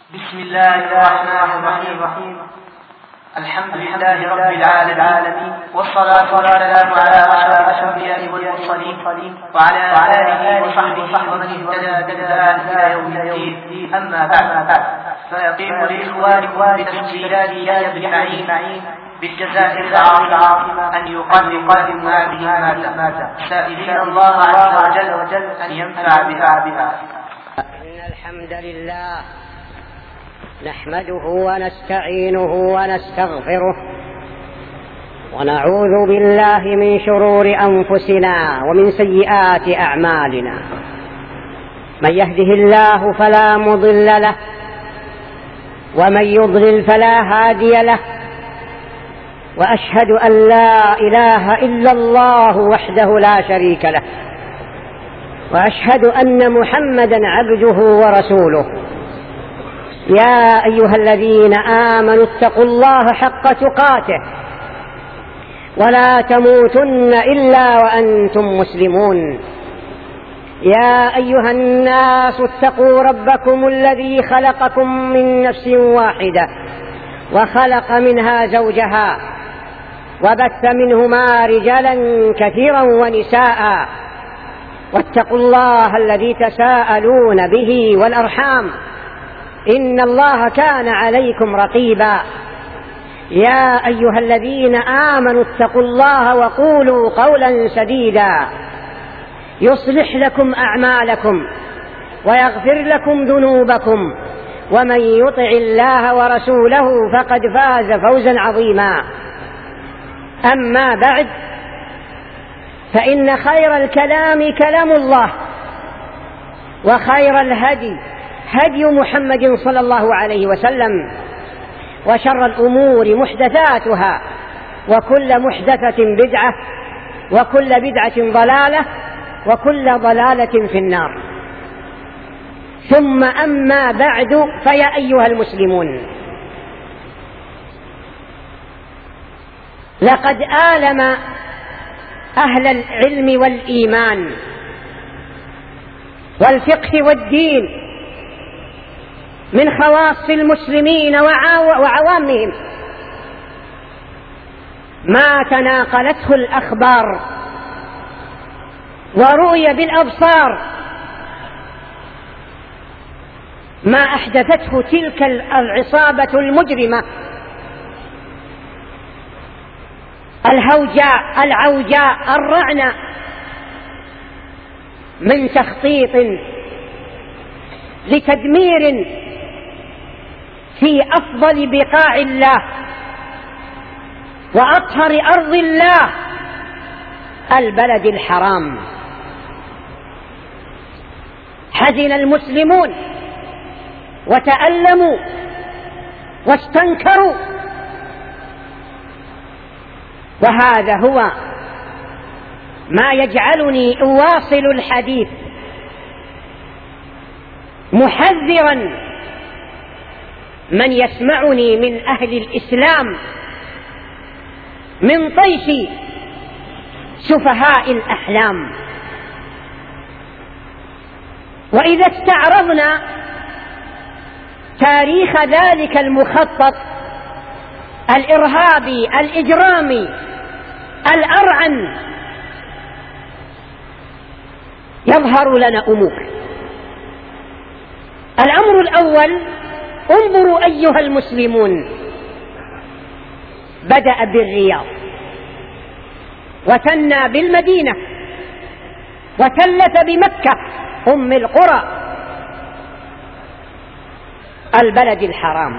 بسم الله الرحمن الرحيم. الحمد لله رب العالمين، والصلاة والسلام على أشرف الأنبياء والمرسلين وعلى آله وصحبه ومن اهتدى بهداه إلى يوم الدين. أما بعد، فيقيم لإخوانكم بتسجيلات يحيى بن معين بالجزائر العاصمة أن يقدم هذه المادة، سائلين الله عز وجل أن ينفع بها. إن الحمد لله نحمده ونستعينه ونستغفره ونعوذ بالله من شرور أنفسنا ومن سيئات أعمالنا. من يهده الله فلا مضل له، ومن يضلل فلا هادي له. وأشهد أن لا إله إلا الله وحده لا شريك له، وأشهد أن محمدا عبده ورسوله. يا أيها الذين آمنوا اتقوا الله حق تقاته ولا تموتن إلا وأنتم مسلمون. يا أيها الناس اتقوا ربكم الذي خلقكم من نفس واحدة وخلق منها زوجها وبث منهما رجالا كثيرا ونساء، واتقوا الله الذي تساءلون به والأرحام إن الله كان عليكم رقيبا. يا أيها الذين آمنوا اتقوا الله وقولوا قولا سديدا يصلح لكم أعمالكم ويغفر لكم ذنوبكم، ومن يطع الله ورسوله فقد فاز فوزا عظيما. أما بعد، فإن خير الكلام كلام الله، وخير الهدي هدي محمد صلى الله عليه وسلم، وشر الأمور محدثاتها، وكل محدثة بدعة، وكل بدعة ضلالة، وكل ضلالة في النار. ثم أما بعد، فيا أيها المسلمون، لقد آلم أهل العلم والإيمان والفقه والدين من خواص المسلمين وعوامهم ما تناقلته الأخبار ورؤي بالأبصار، ما أحدثته تلك العصابة المجرمة الهوجاء العوجاء الرعنة من تخطيط لتدمير في أفضل بقاع الله وأطهر أرض الله، البلد الحرام. حزن المسلمون وتألموا واستنكروا، وهذا هو ما يجعلني أواصل الحديث محذرا من يسمعني من أهل الإسلام من طيش سفهاء الأحلام. وإذا استعرضنا تاريخ ذلك المخطط الإرهابي الإجرامي الأرعن يظهر لنا أمور. الأمر الأول، انظروا أيها المسلمون، بدأ بالرياض وثنى بالمدينة وثلث بمكة أم القرى، البلد الحرام.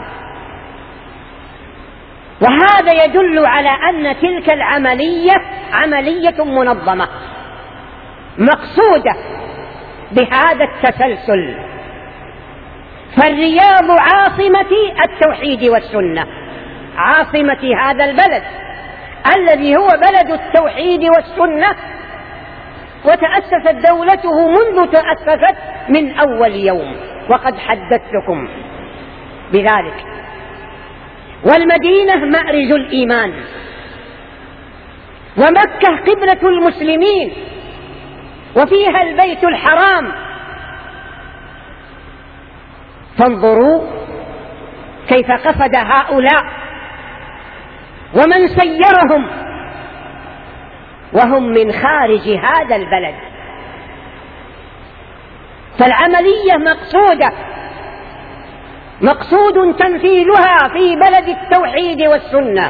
وهذا يدل على أن تلك العملية عملية منظمة مقصودة بهذا التسلسل. فالرياض عاصمة التوحيد والسنة، عاصمة هذا البلد الذي هو بلد التوحيد والسنة، وتأسست دولته منذ تأسست من أول يوم، وقد حدثتكم بذلك. والمدينة مأرز الإيمان، ومكة قبلة المسلمين، وفيها البيت الحرام. فانظروا كيف قصد هؤلاء ومن سيرهم وهم من خارج هذا البلد. فالعملية مقصود تنفيذها في بلد التوحيد والسنة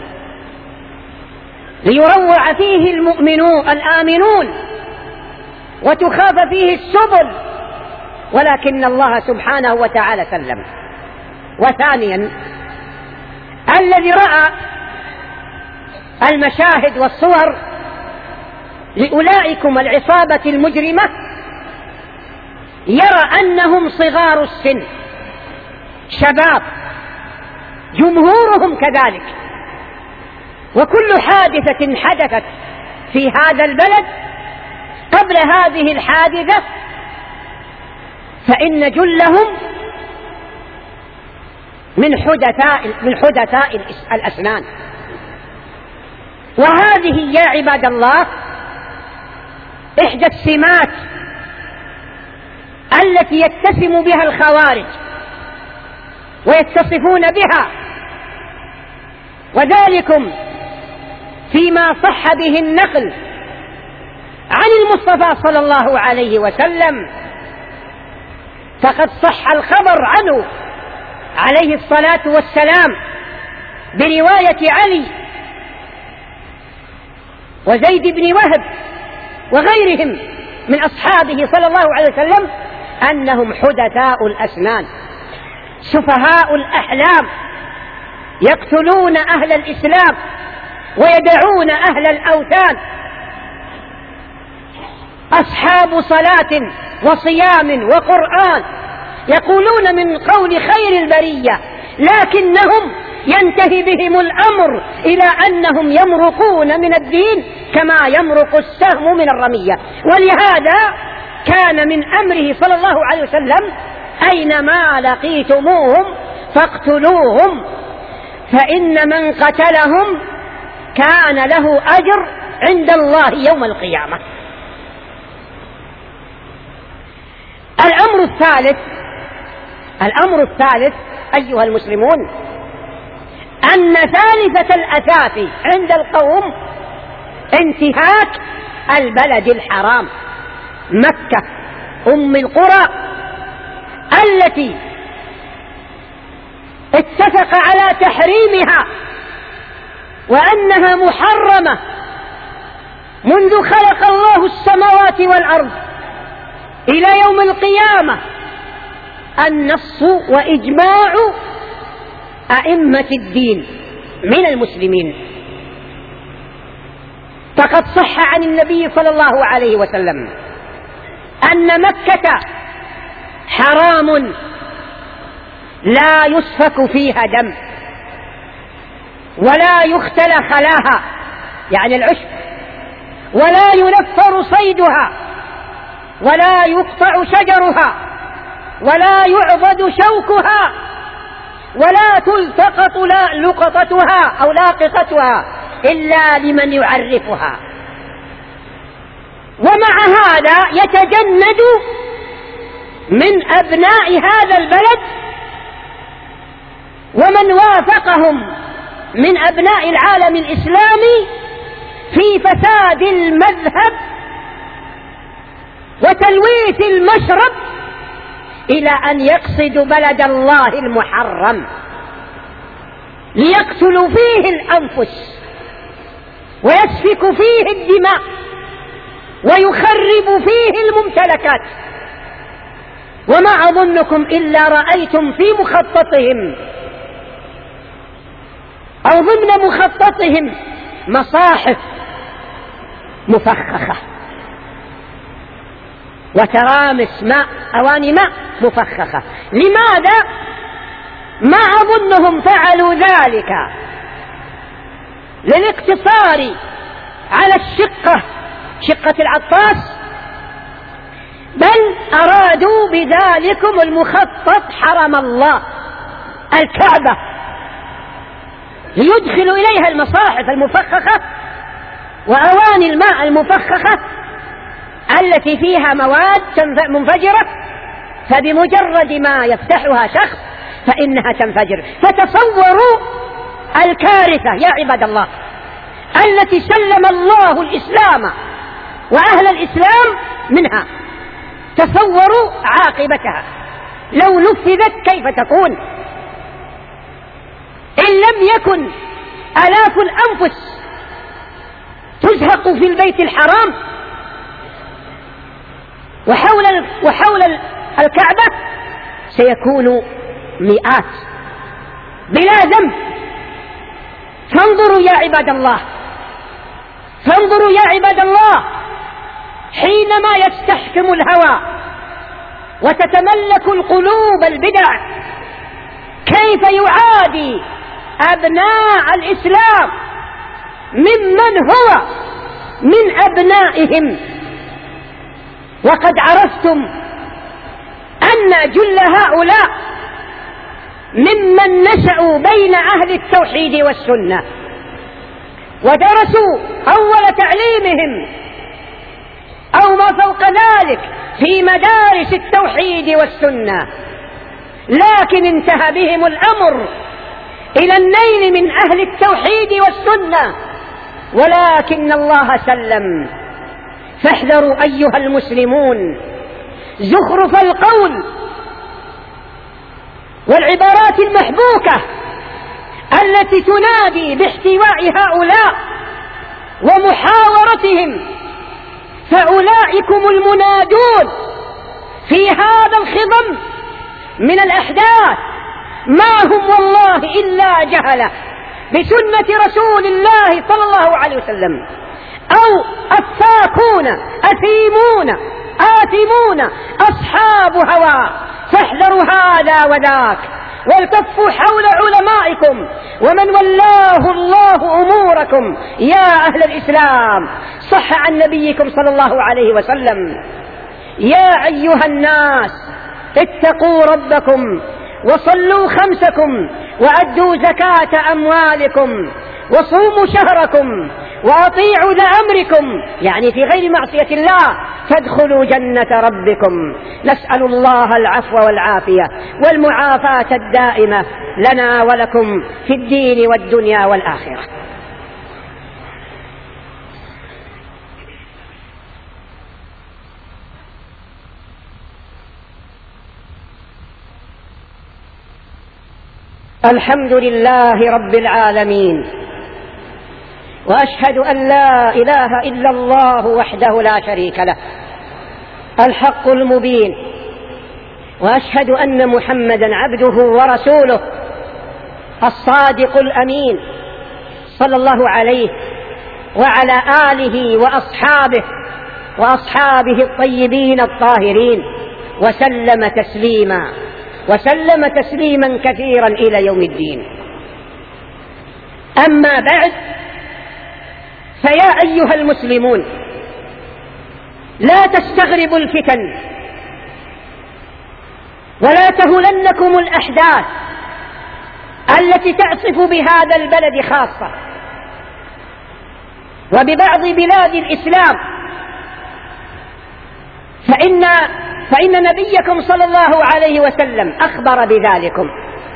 ليروع فيه المؤمنون الآمنون وتخاف فيه السبل، ولكن الله سبحانه وتعالى سلم. وثانيا الذي رأى المشاهد والصور لأولئكم العصابة المجرمة يرى أنهم صغار السن شباب، جمهورهم كذلك، وكل حادثة حدثت في هذا البلد قبل هذه الحادثة فإن جلهم من حدثاء الأسنان. وهذه يا عباد الله إحدى السمات التي يتسم بها الخوارج ويتصفون بها، وذلكم فيما صح به النقل عن المصطفى صلى الله عليه وسلم. فقد صح الخبر عنه عليه الصلاة والسلام برواية علي وزيد بن وهب وغيرهم من أصحابه صلى الله عليه وسلم أنهم حدثاء الأسنان سفهاء الأحلام يقتلون أهل الإسلام ويدعون أهل الأوثان، أصحاب صلاة وصيام وقرآن، يقولون من قول خير البرية، لكنهم ينتهي بهم الأمر إلى أنهم يمرقون من الدين كما يمرق السهم من الرمية. ولهذا كان من أمره صلى الله عليه وسلم أينما لقيتموهم فاقتلوهم، فإن من قتلهم كان له أجر عند الله يوم القيامة. الأمر الثالث أيها المسلمون أن ثالثة الأثاث عند القوم انتهاك البلد الحرام مكة أم القرى التي اتفق على تحريمها وأنها محرمة منذ خلق الله السماوات والأرض إلى يوم القيامة، النص وإجماع أئمة الدين من المسلمين. فقد صح عن النبي صلى الله عليه وسلم أن مكة حرام لا يسفك فيها دم ولا يختل خلاها يعني العشب، ولا ينفر صيدها ولا يقطع شجرها ولا يعضد شوكها ولا تلتقط لقطتها أو لاقطتها إلا لمن يعرفها. ومع هذا يتجند من أبناء هذا البلد ومن وافقهم من أبناء العالم الإسلامي في فساد المذهب وتلويث المشرب إلى أن يقصدوا بلد الله المحرم ليقتلوا فيه الأنفس ويسفك فيه الدماء ويخرب فيه الممتلكات. وما أظنكم إلا رأيتم في مخططهم أو ضمن مخططهم مصاحف مفخخة وترامس ماء أواني ماء مفخخة. لماذا؟ ما أظنهم فعلوا ذلك للاقتصار على شقة العطاس، بل أرادوا بذلكم المخطط حرم الله الكعبة ليدخلوا إليها المصاحف المفخخة وأواني الماء المفخخة التي فيها مواد منفجرة، فبمجرد ما يفتحها شخص فإنها تنفجر. فتصوروا الكارثة يا عباد الله التي سلم الله الإسلام وأهل الإسلام منها. تصوروا عاقبتها لو نفذت كيف تكون. إن لم يكن آلاف الأنفس تزهق في البيت الحرام وحول الكعبة سيكون مئات بلا ذنب. فانظروا يا عباد الله، فانظروا يا عباد الله، حينما يستحكم الهوى وتتملك القلوب البدع كيف يعادي أبناء الإسلام ممن هو من أبنائهم. وقد عرفتم أن جل هؤلاء ممن نشأوا بين أهل التوحيد والسنة ودرسوا أول تعليمهم أو ما فوق ذلك في مدارس التوحيد والسنة، لكن انتهى بهم الأمر إلى النيل من أهل التوحيد والسنة، ولكن الله سلم. فاحذروا أيها المسلمون زخرف القول والعبارات المحبوكة التي تنادي باحتواء هؤلاء ومحاورتهم، فأولئكم المنادون في هذا الخضم من الأحداث ما هم والله إلا جهلة بسنة رسول الله صلى الله عليه وسلم، أو أفاكون أثيمون آثمون أصحاب هوى. فاحذروا هذا وذاك والتفوا حول علمائكم ومن ولاه الله أموركم. يا أهل الإسلام صح عن نبيكم صلى الله عليه وسلم: يا أيها الناس اتقوا ربكم وصلوا خمسكم وأدوا زكاة أموالكم وصوموا شهركم وأطيعوا ذا أمركم، يعني في غير معصية الله، فادخلوا جنة ربكم. نسأل الله العفو والعافية والمعافاة الدائمة لنا ولكم في الدين والدنيا والآخرة. الحمد لله رب العالمين، وأشهد أن لا إله إلا الله وحده لا شريك له الحق المبين، وأشهد أن محمدا عبده ورسوله الصادق الأمين صلى الله عليه وعلى آله وأصحابه الطيبين الطاهرين وسلم تسليما كثيرا إلى يوم الدين. أما بعد، فيا أيها المسلمون لا تستغربوا الفتن ولا تهلنكم الأحداث التي تعصف بهذا البلد خاصة وببعض بلاد الإسلام، فإن نبيكم صلى الله عليه وسلم أخبر بذلكم.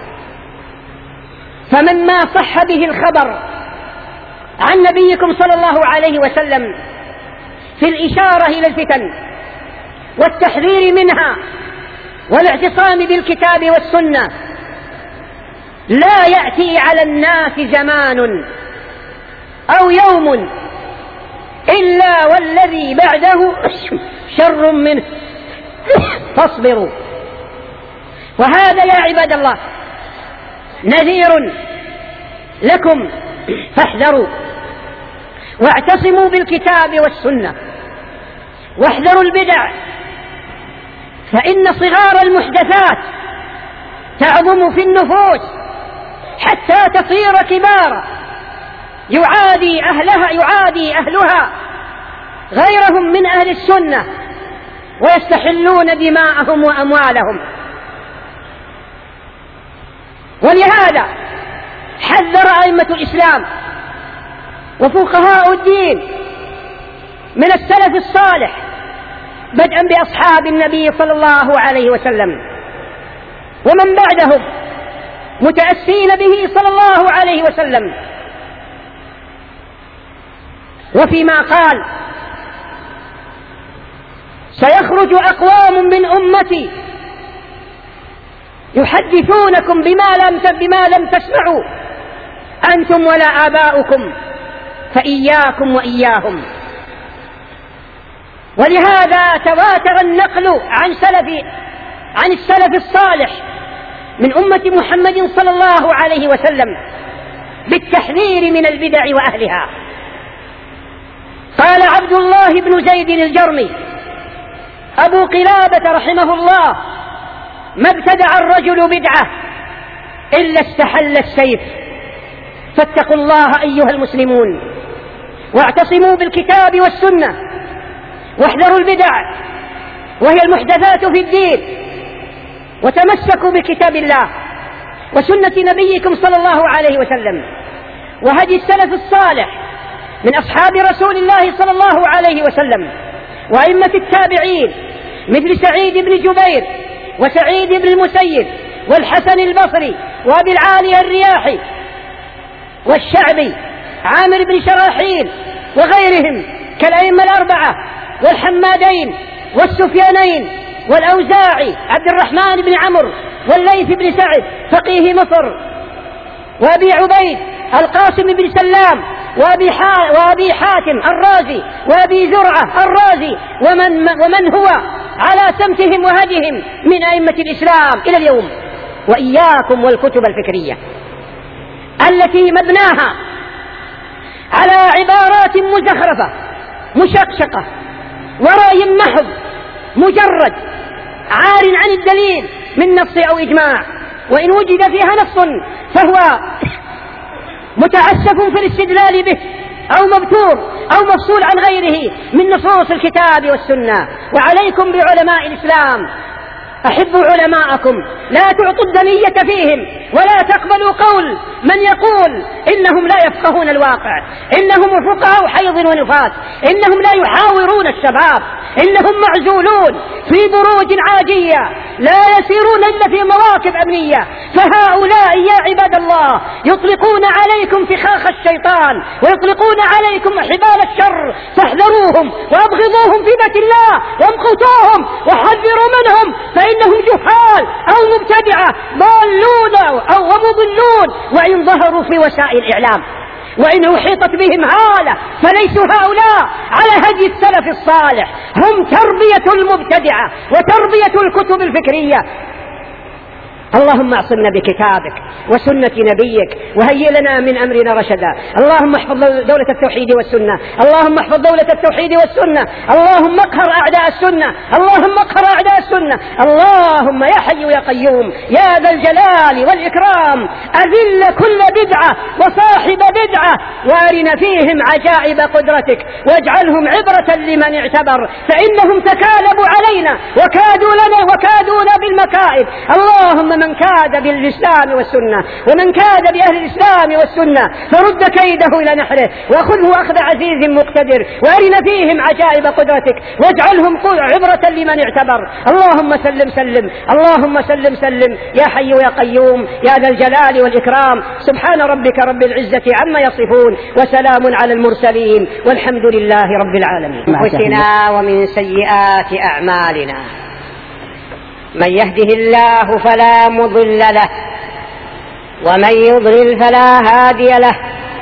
فمن ما صح به الخبر عن نبيكم صلى الله عليه وسلم في الإشارة إلى الفتن والتحذير منها والاعتصام بالكتاب والسنة، لا يأتي على الناس زمان أو يوم إلا والذي بعده شر منه، فاصبروا. وهذا يا عباد الله نذير لكم، فاحذروا واعتصموا بالكتاب والسنة واحذروا البدع، فإن صغار المحدثات تعظم في النفوس حتى تصير كبارا يعادي أهلها غيرهم من أهل السنة ويستحلون دماءهم وأموالهم. ولهذا حذر أئمة الإسلام وفقهاء الدين من السلف الصالح بدءا بأصحاب النبي صلى الله عليه وسلم ومن بعدهم متأسين به صلى الله عليه وسلم. وفيما قال: سيخرج أقوام من أمتي يحدثونكم بما لم تسمعوا أنتم ولا آباؤكم فإياكم وإياهم. ولهذا تواتر النقل عن السلف الصالح من أمة محمد صلى الله عليه وسلم بالتحذير من البدع وأهلها. قال عبد الله بن زيد الجرمي أبو قلابة رحمه الله: ما ابتدع الرجل بدعة إلا استحل السيف، فاتقوا الله أيها المسلمون، واعتصموا بالكتاب والسنة، واحذروا البدع وهي المحدثات في الدين، وتمسكوا بكتاب الله وسنة نبيكم صلى الله عليه وسلم وهدي السلف الصالح من أصحاب رسول الله صلى الله عليه وسلم وأئمة التابعين مثل سعيد بن جبير وسعيد بن المسيب والحسن البصري وأبي العالي الرياحي والشعبي عامر بن شراحيل وغيرهم كالأئمة الأربعة والحمادين والسفيانين والأوزاعي عبد الرحمن بن عمرو والليث بن سعد فقيه مصر وأبي عبيد القاسم بن سلام وأبي حاتم الرازي وأبي زرعة الرازي ومن هو على سمتهم وهديهم من أئمة الإسلام إلى اليوم. وإياكم والكتب الفكرية التي مبناها على عبارات مزخرفة مشقشقة ورأي محض مجرد عار عن الدليل من نص أو إجماع، وإن وجد فيها نص فهو متعسف في الاستدلال به أو مبتور أو مفصول عن غيره من نصوص الكتاب والسنة. وعليكم بعلماء الإسلام، أحبوا علماءكم، لا تعطوا الدنية فيهم، ولا تقبلوا قول من يقول إنهم لا يفقهون الواقع، إنهم فقهاء حيض ونفاس، إنهم لا يحاورون الشباب، إنهم معزولون في بروج عاجية لا يسيرون إلا في مواكب أمنية. فهؤلاء يا عباد الله يطلقون عليكم فخاخ الشيطان ويطلقون عليكم حبال الشر، فاحذروهم وابغضوهم في بيت الله وامقتوهم وحذروا منهم، فإنهم جهال أو مبتدعة ضالون أو مضلون، وإن ظهروا في وسائل الإعلام وإن أحيطت بهم هالة فليسوا هؤلاء على هدي السلف الصالح، هم تربية المبتدعة وتربية الكتب الفكرية. اللهم اعصمنا بكتابك وسنة نبيك وهيئ لنا من أمرنا رشدا. اللهم احفظ دولة التوحيد والسنة، اللهم احفظ دولة التوحيد والسنة، اللهم اقهر أعداء السنة، اللهم اقهر أعداء السنة. اللهم يا حي يا قيوم يا ذا الجلال والإكرام أذل كل بدعة وصاحب بدعة، وارنا فيهم عجائب قدرتك، واجعلهم عبرة لمن اعتبر، فإنهم تكالبوا علينا وكادونا بالمكائد. اللهم من كاد بالإسلام والسنة ومن كاد بأهل الإسلام والسنة فرد كيده إلى نحره وخذه أخذ عزيز مقتدر، وارنا فيهم عجائب قدرتك واجعلهم عبرة لمن اعتبر. اللهم سلم سلم، اللهم سلم سلم يا حي يا قيوم يا ذا الجلال والإكرام. سبحان ربك رب العزة عما يصفون وسلام على المرسلين والحمد لله رب العالمين. أنفسنا ومن سيئات أعمالنا، من يهده الله فلا مضل له ومن يضلل فلا هادي له،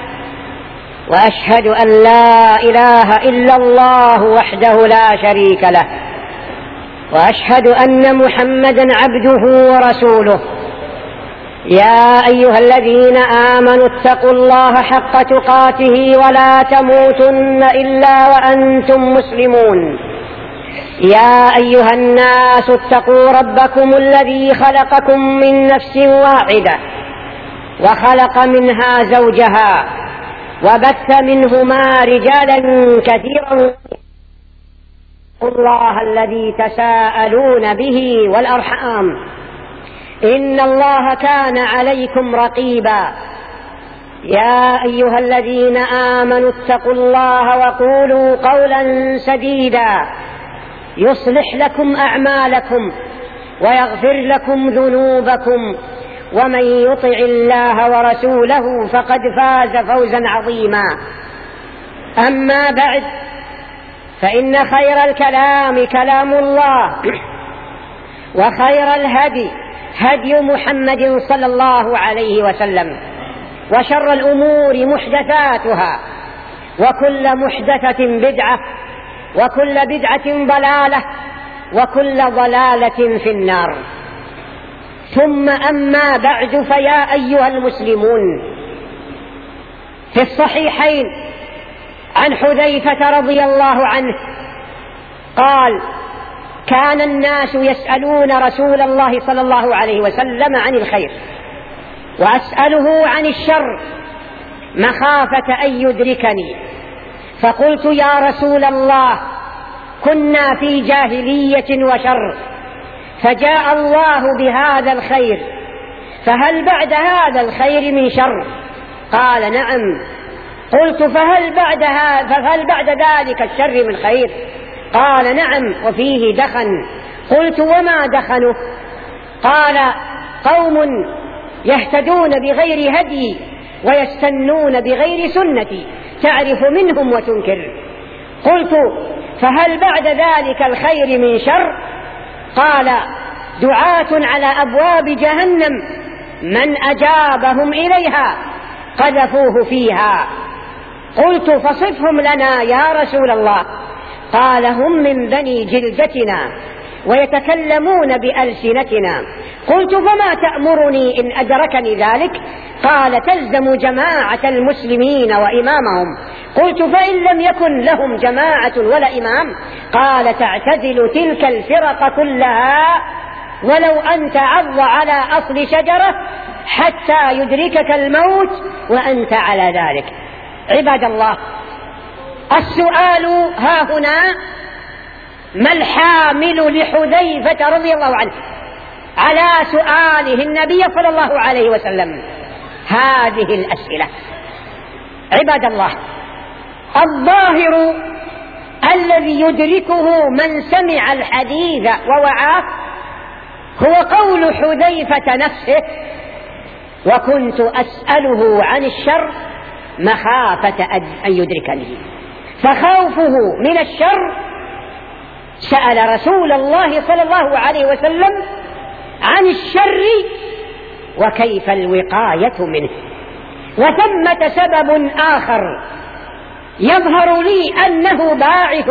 وأشهد أن لا إله إلا الله وحده لا شريك له، وأشهد أن محمدا عبده ورسوله. يا أيها الذين آمنوا اتقوا الله حق تقاته ولا تموتن إلا وأنتم مسلمون. يا أيها الناس اتقوا ربكم الذي خلقكم من نفس واحدة وخلق منها زوجها وبث منهما رجالا كثيرا. الله الذي تساءلون به والأرحام إن الله كان عليكم رقيبا. يا أيها الذين آمنوا اتقوا الله وقولوا قولا سديدا يصلح لكم أعمالكم ويغفر لكم ذنوبكم، ومن يطع الله ورسوله فقد فاز فوزا عظيما. أما بعد، فإن خير الكلام كلام الله، وخير الهدي هدي محمد صلى الله عليه وسلم، وشر الأمور محدثاتها، وكل محدثة بدعة، وكل بدعة ضلالة، وكل ضلالة في النار. ثم أما بعد، فيا أيها المسلمون، في الصحيحين عن حذيفة رضي الله عنه قال: كان الناس يسألون رسول الله صلى الله عليه وسلم عن الخير، وأسأله عن الشر مخافة أن يدركني، فقلت: يا رسول الله، كنا في جاهلية وشر، فجاء الله بهذا الخير، فهل بعد هذا الخير من شر؟ قال: نعم. قلت: فهل بعد ذلك الشر من خير؟ قال: نعم، وفيه دخن. قلت: وما دخنه؟ قال: قوم يهتدون بغير هدي ويستنون بغير سنتي، تعرف منهم وتنكر. قلت: فهل بعد ذلك الخير من شر؟ قال: دعاة على أبواب جهنم، من أجابهم إليها قذفوه فيها. قلت: فصفهم لنا يا رسول الله. قال: هم من بني جلدتنا ويتكلمون بألسنتنا. قلت: فما تأمرني إن أدركني ذلك؟ قال: تلزم جماعة المسلمين وإمامهم. قلت: فإن لم يكن لهم جماعة ولا إمام؟ قال: تعتزل تلك الفرق كلها ولو أن تعض على أصل شجرة حتى يدركك الموت وأنت على ذلك. عباد الله، السؤال ها هنا: ما الحامل لحذيفة رضي الله عنه على سؤاله النبي صلى الله عليه وسلم هذه الأسئلة؟ عباد الله، الظاهر الذي يدركه من سمع الحديث ووعاه هو قول حذيفة نفسه: وكنت أسأله عن الشر مخافة أن يدركني. فخوفه من الشر سأل رسول الله صلى الله عليه وسلم عن الشر وكيف الوقاية منه. وثمة سبب آخر يظهر لي أنه باعث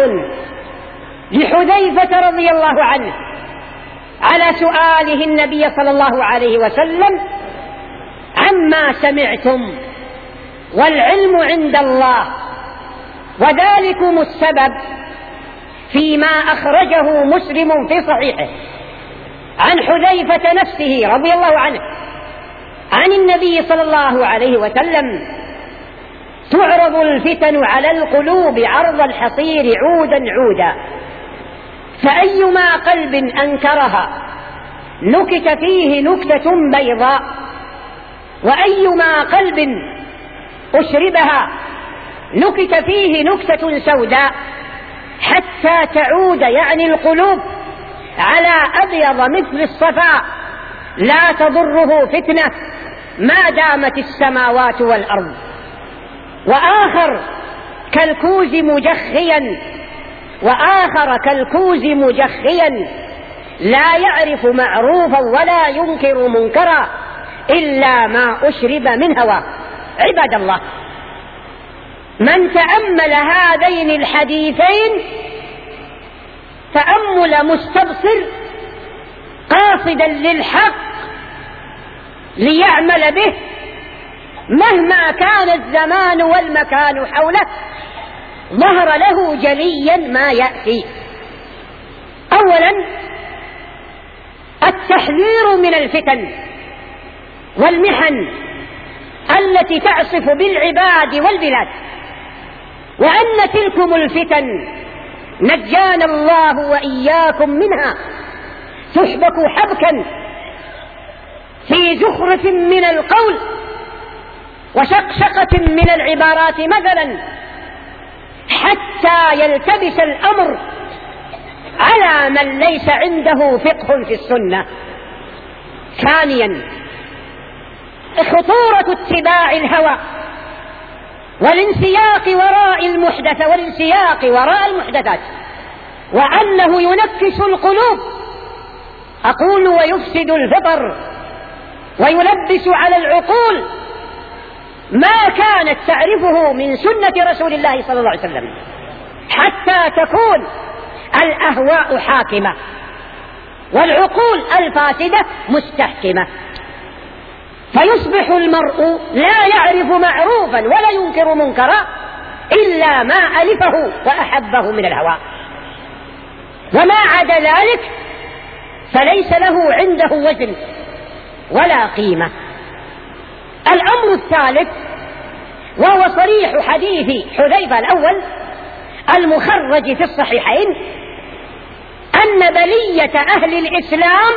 لحذيفة رضي الله عنه على سؤاله النبي صلى الله عليه وسلم عما سمعتم، والعلم عند الله. وذلكم السبب فيما أخرجه مسلم في صحيحه عن حذيفة نفسه رضي الله عنه عن النبي صلى الله عليه وسلم: تعرض الفتن على القلوب عرض الحصير عودا عودا، فأيما قلب أنكرها نكت فيه نكتة بيضاء، وأيما قلب أشربها نكت فيه نكتة سوداء، حتى تعود، يعني القلوب، على أبيض مثل الصفاء، لا تضره فتنة ما دامت السماوات والأرض. وآخر كالكوز مجخيا، وآخر كالكوز مجخيا، لا يعرف معروفا ولا ينكر منكرا إلا ما أشرب من هواه. عباد الله، من تأمل هذين الحديثين تأمل مستبصر قاصدا للحق ليعمل به مهما كان الزمان والمكان حوله، ظهر له جليا ما يأتي. أولا، التحذير من الفتن والمحن التي تعصف بالعباد والبلاد، وأن تلكم الفتن نجانا الله وإياكم منها تحبك حبكا في زخرف من القول وشقشقة من العبارات مثلا، حتى يلتبس الأمر على من ليس عنده فقه في السنة. ثانيا، خطورة اتباع الهوى والانسياق وراء المحدثات، وأنه ينكس القلوب، أقول ويفسد الفطر ويلبس على العقول ما كانت تعرفه من سنة رسول الله صلى الله عليه وسلم، حتى تكون الأهواء حاكمة والعقول الفاسدة مستحكمة، فيصبح المرء لا يعرف معروفا ولا ينكر منكرا إلا ما ألفه وأحبه من الهوى، وما عدا ذلك فليس له عنده وزن ولا قيمة. الأمر الثالث وهو صريح حديث حذيفة الأول المخرج في الصحيحين أن بلية أهل الإسلام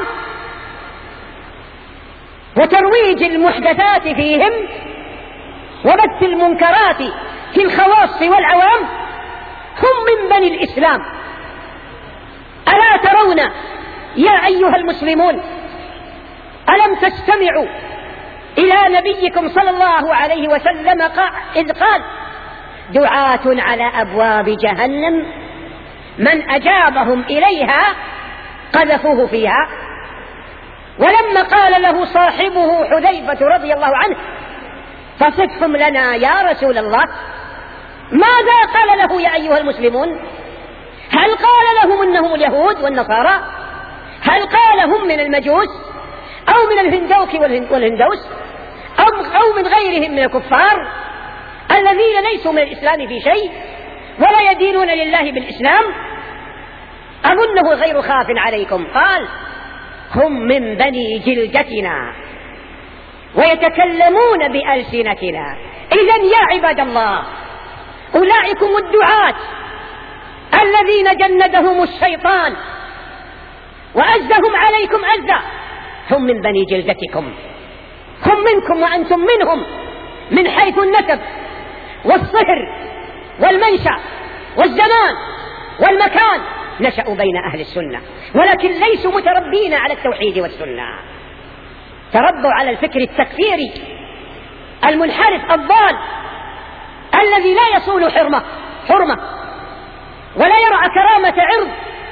وترويج المحدثات فيهم وبث المنكرات في الخواص والعوام هم من بني الإسلام. ألا ترون يا أيها المسلمون، ألم تستمعوا إلى نبيكم صلى الله عليه وسلم إذ قال دعاة على أبواب جهنم من أجابهم إليها قذفوه فيها. ولما قال له صاحبه حذيفة رضي الله عنه فصفهم لنا يا رسول الله، ماذا قال له يا أيها المسلمون؟ هل قال لهم إنهم اليهود والنصارى؟ هل قال هم من المجوس أو من الهندوك والهندوس أو من غيرهم من الكفار الذين ليسوا من الإسلام في شيء ولا يدينون لله بالإسلام؟ أظنه غير خاف عليكم. قال هم من بني جلدتنا ويتكلمون بألسنتنا. إذن يا عباد الله، أولئكم الدعاة الذين جندهم الشيطان وأزهم عليكم أزا هم من بني جلدتكم، هم منكم وأنتم منهم من حيث النسب والصهر والمنشأ والزمان والمكان، نشأوا بين أهل السنة ولكن ليسوا متربين على التوحيد والسنة، تربوا على الفكر التكفيري المنحرف الضال الذي لا يصون حرمة ولا يرعى كرامة عرض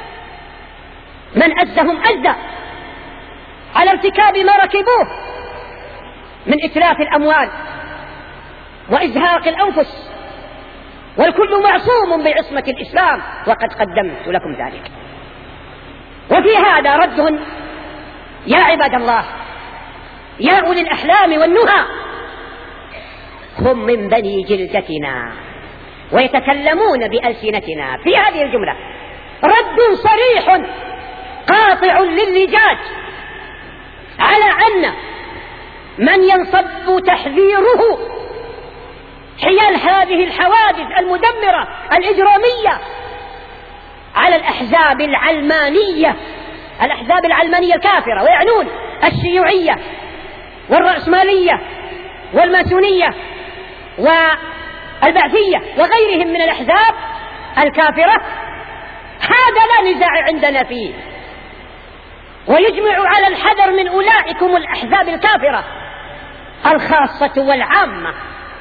من أزهم أزا على ارتكاب ما ركبوه من إتلاف الأموال وإزهاق الأنفس، والكل معصوم بعصمة الإسلام وقد قدمت لكم ذلك. وفي هذا رد يا عباد الله يا أولي الأحلام والنهى، هم من بني جلدتنا ويتكلمون بألسنتنا. في هذه الجملة رد صريح قاطع للجاج على أن من ينصب تحذيره حيال هذه الحوادث المدمرة الإجرامية على الأحزاب العلمانية الكافرة، ويعنون الشيوعية والرأسمالية والماسونية والبعثية وغيرهم من الأحزاب الكافرة، هذا لا نزاع عندنا فيه، ويجمع على الحذر من أولئكم الأحزاب الكافرة الخاصة والعامة.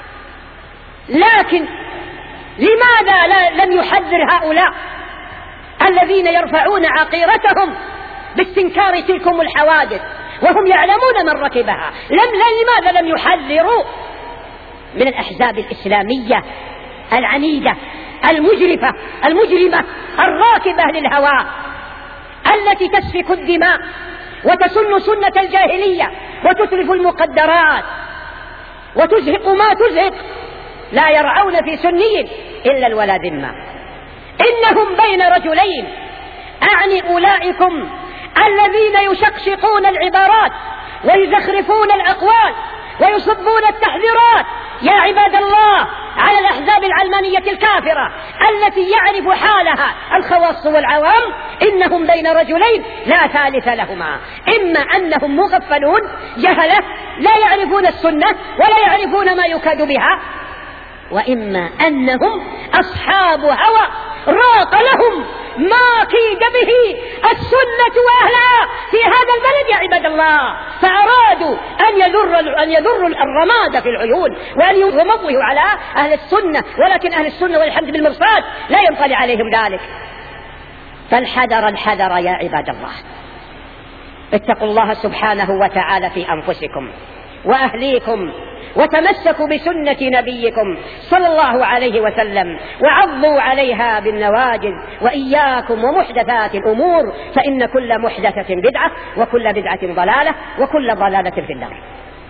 لكن لماذا لم يحذر هؤلاء الذين يرفعون عقيرتهم باستنكار تلكم الحوادث وهم يعلمون من ركبها؟ لماذا لم يحذروا من الأحزاب الإسلامية العنيدة المجرمة الراكبة للهوى التي تسفك الدماء وتسن سنة الجاهلية وتتلف المقدرات وتزهق ما تزهق، لا يرعون في سني إلا الولا ذمة. إنهم بين رجلين، أعني أولئكم الذين يشقشقون العبارات ويزخرفون الأقوال ويصبون التحذيرات يا عباد الله على الأحزاب العلمانية الكافرة التي يعرف حالها الخواص والعوام. إنهم بين رجلين لا ثالث لهما، إما أنهم مغفلون جهلة لا يعرفون السنة ولا يعرفون ما يكاد بها، وإما أنهم أصحاب هوى راق لهم ما قيد به السنة وأهلها في هذا البلد يا عباد الله، فأرادوا أن يذروا الرماد في العيون وأن يمضوا على أهل السنة، ولكن أهل السنة والحمد بالمرصاد لا ينطلي عليهم ذلك. فالحذر الحذر يا عباد الله، اتقوا الله سبحانه وتعالى في أنفسكم وأهليكم، وتمسكوا بسنة نبيكم صلى الله عليه وسلم، وعضوا عليها بالنواجذ، وإياكم ومحدثات الأمور، فإن كل محدثة بدعة، وكل بدعة ضلالة، وكل ضلالة في النار.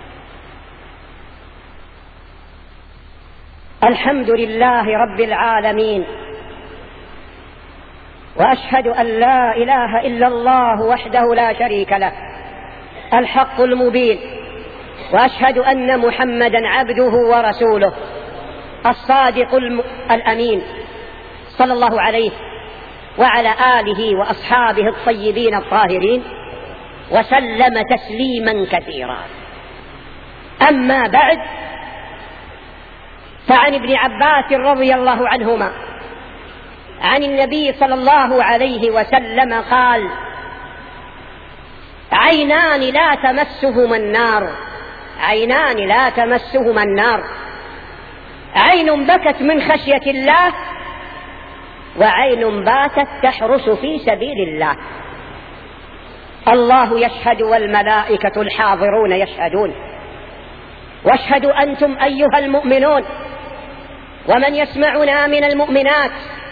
الحمد لله رب العالمين، وأشهد أن لا إله إلا الله وحده لا شريك له الحق المبين، وأشهد أن محمدا عبده ورسوله الصادق الأمين، صلى الله عليه وعلى آله وأصحابه الطيبين الطاهرين، وسلم تسليما كثيرا. أما بعد، فعن ابن عباس رضي الله عنهما عن النبي صلى الله عليه وسلم قال: عينان لا تمسهما النار، عينان لا تمسهما النار، عين بكت من خشية الله، وعين باتت تحرس في سبيل الله. الله يشهد والملائكة الحاضرون يشهدون، واشهدوا أنتم أيها المؤمنون ومن يسمعنا من المؤمنات،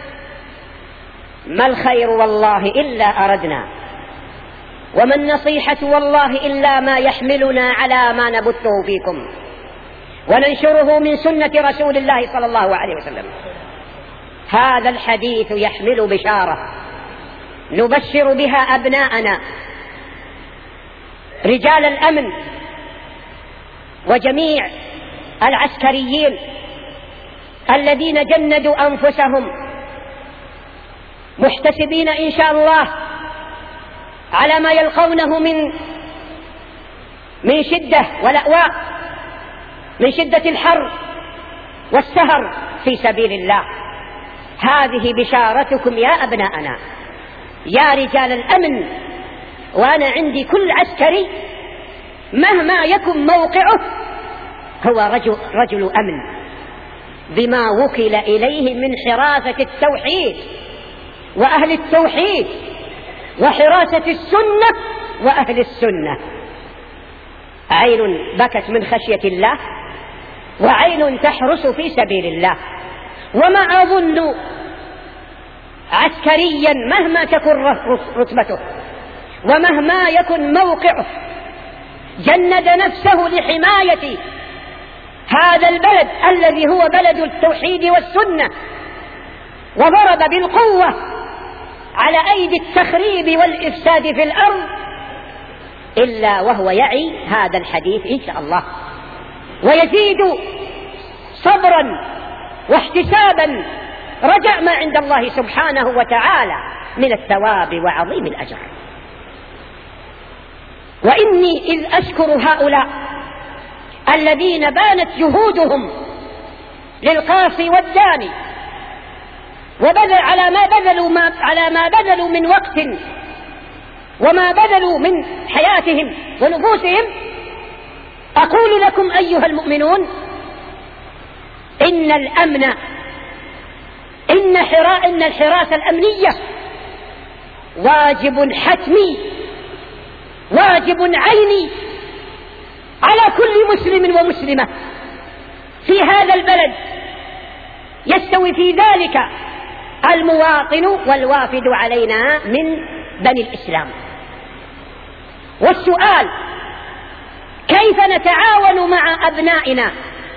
ما الخير والله إلا أردنا، وما النصيحة والله إلا ما يحملنا على ما نبثه فيكم وننشره من سنة رسول الله صلى الله عليه وسلم. هذا الحديث يحمل بشارة نبشر بها أبناءنا رجال الأمن وجميع العسكريين الذين جندوا أنفسهم محتسبين إن شاء الله على ما يلقونه من شدة والأواء، من شدة الحر والسهر في سبيل الله. هذه بشارتكم يا أبناءنا يا رجال الأمن. وأنا عندي كل عسكري مهما يكن موقعه هو رجل أمن بما وكل إليه من حراسة التوحيد وأهل التوحيد، وحراسة السنة وأهل السنة. عين بكت من خشية الله، وعين تحرس في سبيل الله. وما أظن عسكريا مهما تكن رتبته ومهما يكن موقعه جند نفسه لحماية هذا البلد الذي هو بلد التوحيد والسنة، وضرب بالقوة على أيدي التخريب والإفساد في الأرض، إلا وهو يعي هذا الحديث إن شاء الله، ويزيد صبرا واحتسابا رجاء ما عند الله سبحانه وتعالى من الثواب وعظيم الأجر. وإني إذ أشكر هؤلاء الذين بانت جهودهم للقاصي والداني، وبذل على ما بذلوا من وقت وما بذلوا من حياتهم ونفوسهم، أقول لكم أيها المؤمنون إن الحراسة الأمنية واجب حتمي، واجب عيني على كل مسلم ومسلمة في هذا البلد، يستوي في ذلك المواطن والوافد علينا من بني الإسلام. والسؤال: كيف نتعاون مع أبنائنا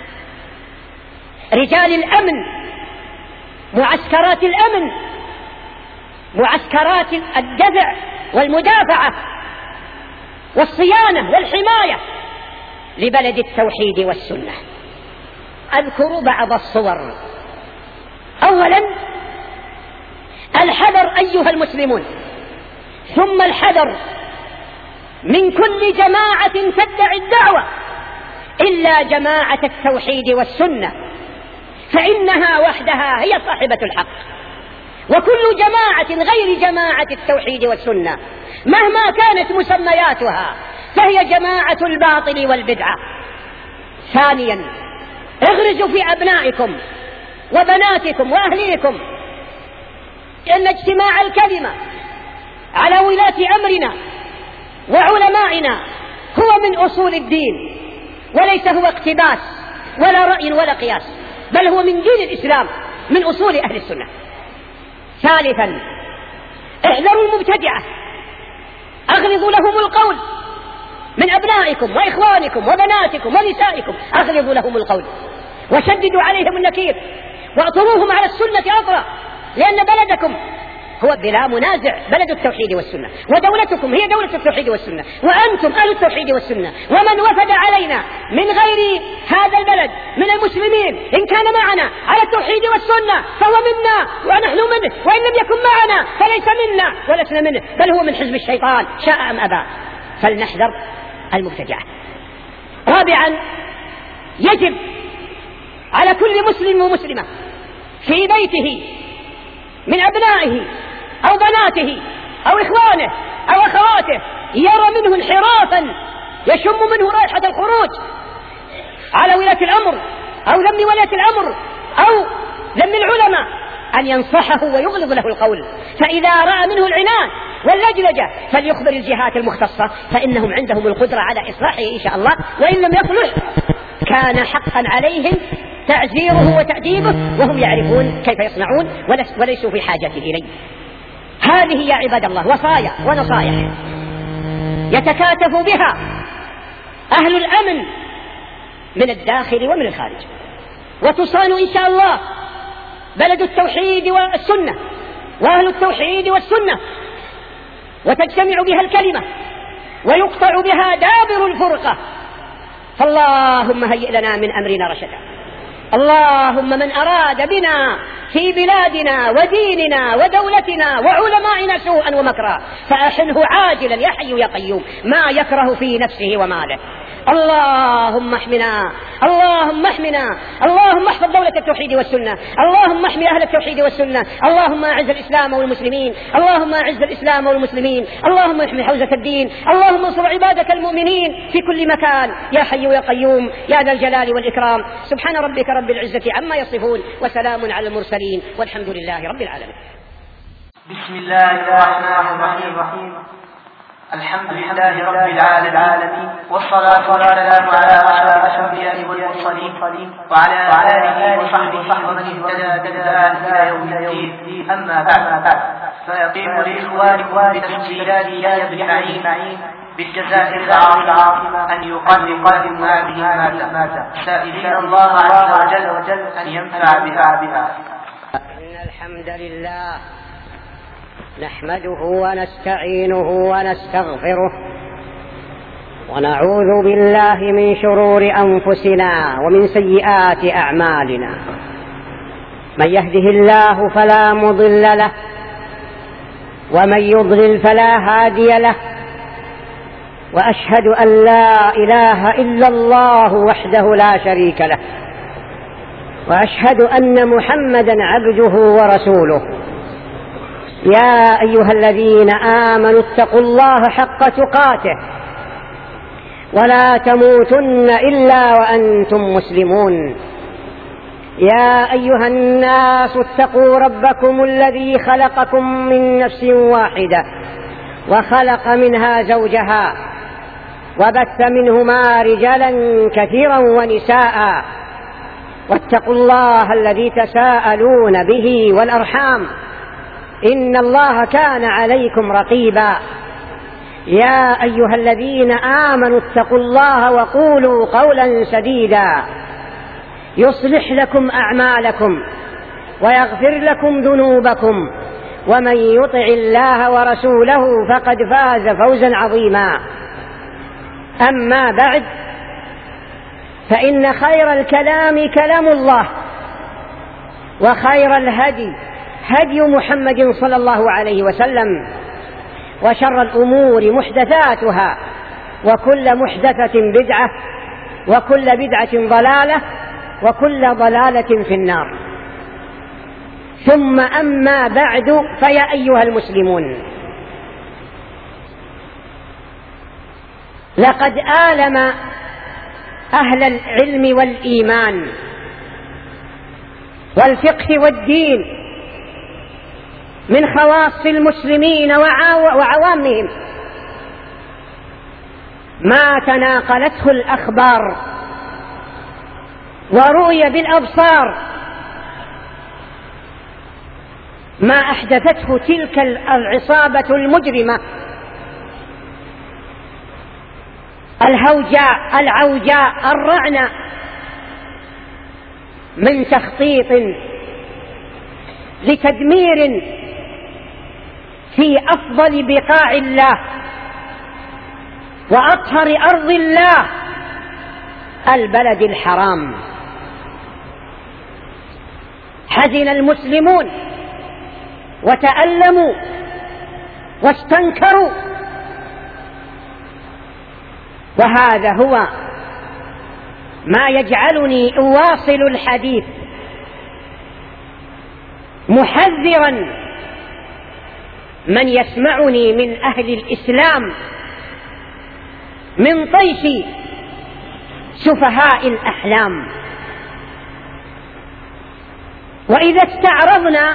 رجال الأمن، معسكرات الأمن، معسكرات الدفع والمدافعة والصيانة والحماية لبلد التوحيد والسنة؟ أذكر بعض الصور. أولا الحذر أيها المسلمون، ثم الحذر من كل جماعة تدعي الدعوة إلا جماعة التوحيد والسنة، فإنها وحدها هي صاحبة الحق، وكل جماعة غير جماعة التوحيد والسنة مهما كانت مسمياتها فهي جماعة الباطل والبدعة. ثانيا، اغرزوا في أبنائكم وبناتكم وأهليكم أن اجتماع الكلمة على ولاة أمرنا وعلمائنا هو من أصول الدين، وليس هو اقتباس ولا رأي ولا قياس، بل هو من دين الإسلام، من أصول أهل السنة. ثالثا، احذروا المبتدعة، أغلظوا لهم القول من أبنائكم وإخوانكم وبناتكم ونسائكم، أغلظوا لهم القول وشددوا عليهم النكير وأطروهم على السنة أطرا، لأن بلدكم هو بلا منازع بلد التوحيد والسنة، ودولتكم هي دولة التوحيد والسنة، وأنتم أهل التوحيد والسنة. ومن وفد علينا من غير هذا البلد من المسلمين إن كان معنا على التوحيد والسنة فهو منا ونحن منه، وإن لم يكن معنا فليس منا ولسنا منه، بل هو من حزب الشيطان شاء أم أبى. فلنحذر المبتدعة. رابعا، يجب على كل مسلم ومسلمة في بيته من أبنائه أو بناته أو إخوانه أو أخواته يرى منه انحرافا يشم منه رائحة الخروج على ولاة الأمر أو لم ولاة الأمر أو لم العلماء، أن ينصحه ويغلظ له القول. فإذا رأى منه العنان واللجلجة فليخبر الجهات المختصة، فإنهم عندهم القدرة على إصلاحه إن شاء الله، وإن لم يصلح كان حقا عليهم تعزيره وتأديبه، وهم يعرفون كيف يصنعون وليسوا في حاجة إليه. هذه يا عباد الله وصايا ونصائح يتكاتف بها أهل الأمن من الداخل ومن الخارج، وتصان إن شاء الله بلد التوحيد والسنة وأهل التوحيد والسنة، وتجتمع بها الكلمة ويقطع بها دابر الفرقة. فاللهم هيئ لنا من أمرنا رشدا. اللهم من أراد بنا في بلادنا وديننا ودولتنا وعلمائنا سوءا ومكرا فأحنه عاجلا يا حي يا قيوم ما يكره في نفسه وماله. اللهم احمنا، اللهم احمنا، اللهم احفظ دولة التوحيد والسنة، اللهم احمي أهل التوحيد والسنة، اللهم أعز الإسلام والمسلمين، اللهم أعز الإسلام والمسلمين، اللهم احمي حوزة الدين، اللهم انصر عبادك المؤمنين في كل مكان يا حي يا قيوم يا ذا الجلال والإكرام. سبحان ربك رب العزة عما يصفون وسلام على المرسلين والحمد لله رب العالمين. بسم الله الرحمن الرحيم. الحمد لله رب العالمين، والصلاة والسلام على أشرف الأنبياء والمرسلين وعلى آله وصحبه ومن اهتدى بهداه إلى يوم الدين. أما بعد، فيقيم لإخوانكم بتسجيلات يحيى بن معين بالجزائر العاصمة أن يقدم هذه المادة سائلين الله عز وجل أن ينفع بها. إن الحمد لله نحمده ونستعينه ونستغفره ونعوذ بالله من شرور أنفسنا ومن سيئات أعمالنا. من يهده الله فلا مضل له ومن يضلل فلا هادي له، وأشهد أن لا إله إلا الله وحده لا شريك له، وأشهد أن محمدا عبده ورسوله. يا أيها الذين آمنوا اتقوا الله حق تقاته ولا تموتن إلا وأنتم مسلمون. يا أيها الناس اتقوا ربكم الذي خلقكم من نفس واحدة وخلق منها زوجها وبث منهما رجالا كثيرا ونساء، واتقوا الله الذي تساءلون به والأرحام إن الله كان عليكم رقيبا. يا أيها الذين آمنوا اتقوا الله وقولوا قولا سديدا يصلح لكم أعمالكم ويغفر لكم ذنوبكم، ومن يطع الله ورسوله فقد فاز فوزا عظيما. أما بعد، فإن خير الكلام كلام الله، وخير الهدي هدي محمد صلى الله عليه وسلم، وشر الأمور محدثاتها، وكل محدثة بدعة، وكل بدعة ضلالة، وكل ضلالة في النار. ثم أما بعد فيا أيها المسلمون، لقد آلم أهل العلم والإيمان والفقه والدين من خواص المسلمين وعوامهم ما تناقلته الأخبار ورؤي بالأبصار ما أحدثته تلك العصابة المجرمة الهوجاء العوجاء الرعنة من تخطيط لتدمير في أفضل بقاع الله وأطهر أرض الله البلد الحرام. حزن المسلمون وتألموا واستنكروا، وهذا هو ما يجعلني أواصل الحديث محذرا من يسمعني من أهل الإسلام من طيش سفهاء الأحلام. وإذا استعرضنا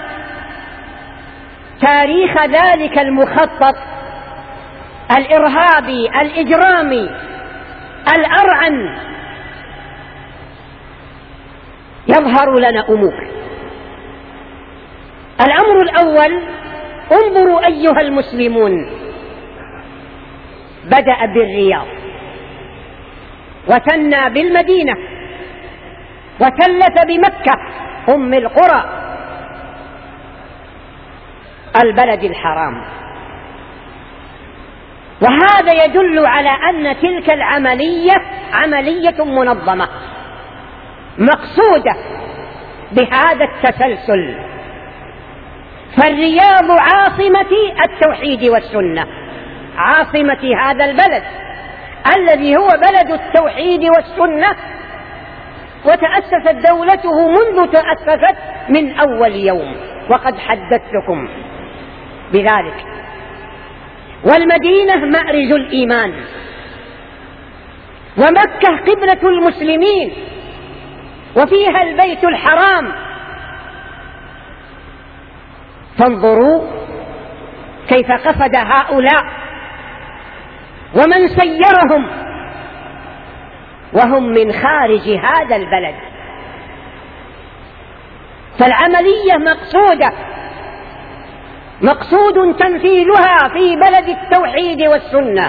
تاريخ ذلك المخطط الإرهابي الإجرامي الأرعن يظهر لنا أمور. الأمر الأول، انظروا أيها المسلمون، بدأ بالرياض وثنى بالمدينة وثلث بمكة أم القرى البلد الحرام. وهذا يدل على أن تلك العملية عملية منظمة مقصودة بهذا التسلسل. فالرياض عاصمة التوحيد والسنة، عاصمة هذا البلد الذي هو بلد التوحيد والسنة، وتأسست دولته منذ تأسست من أول يوم، وقد حدثتكم بذلك. والمدينة مأرز الإيمان، ومكة قبلة المسلمين، وفيها البيت الحرام. فانظروا كيف قصد هؤلاء ومن سيرهم وهم من خارج هذا البلد. فالعملية مقصود تنفيذها في بلد التوحيد والسنة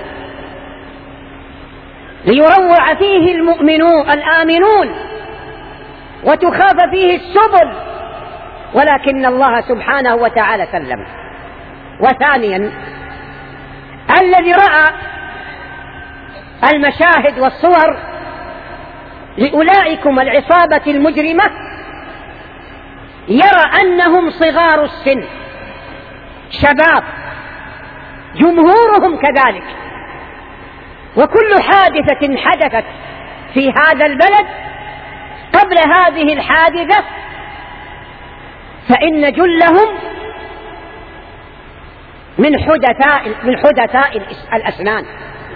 ليروع فيه المؤمنون الآمنون وتخاف فيه السبل، ولكن الله سبحانه وتعالى سلم. وثانيا، الذي رأى المشاهد والصور لأولئكم العصابة المجرمة يرى أنهم صغار السن، شباب، جمهورهم كذلك. وكل حادثة حدثت في هذا البلد قبل هذه الحادثة فإن جلهم من حدثاء الأسنان.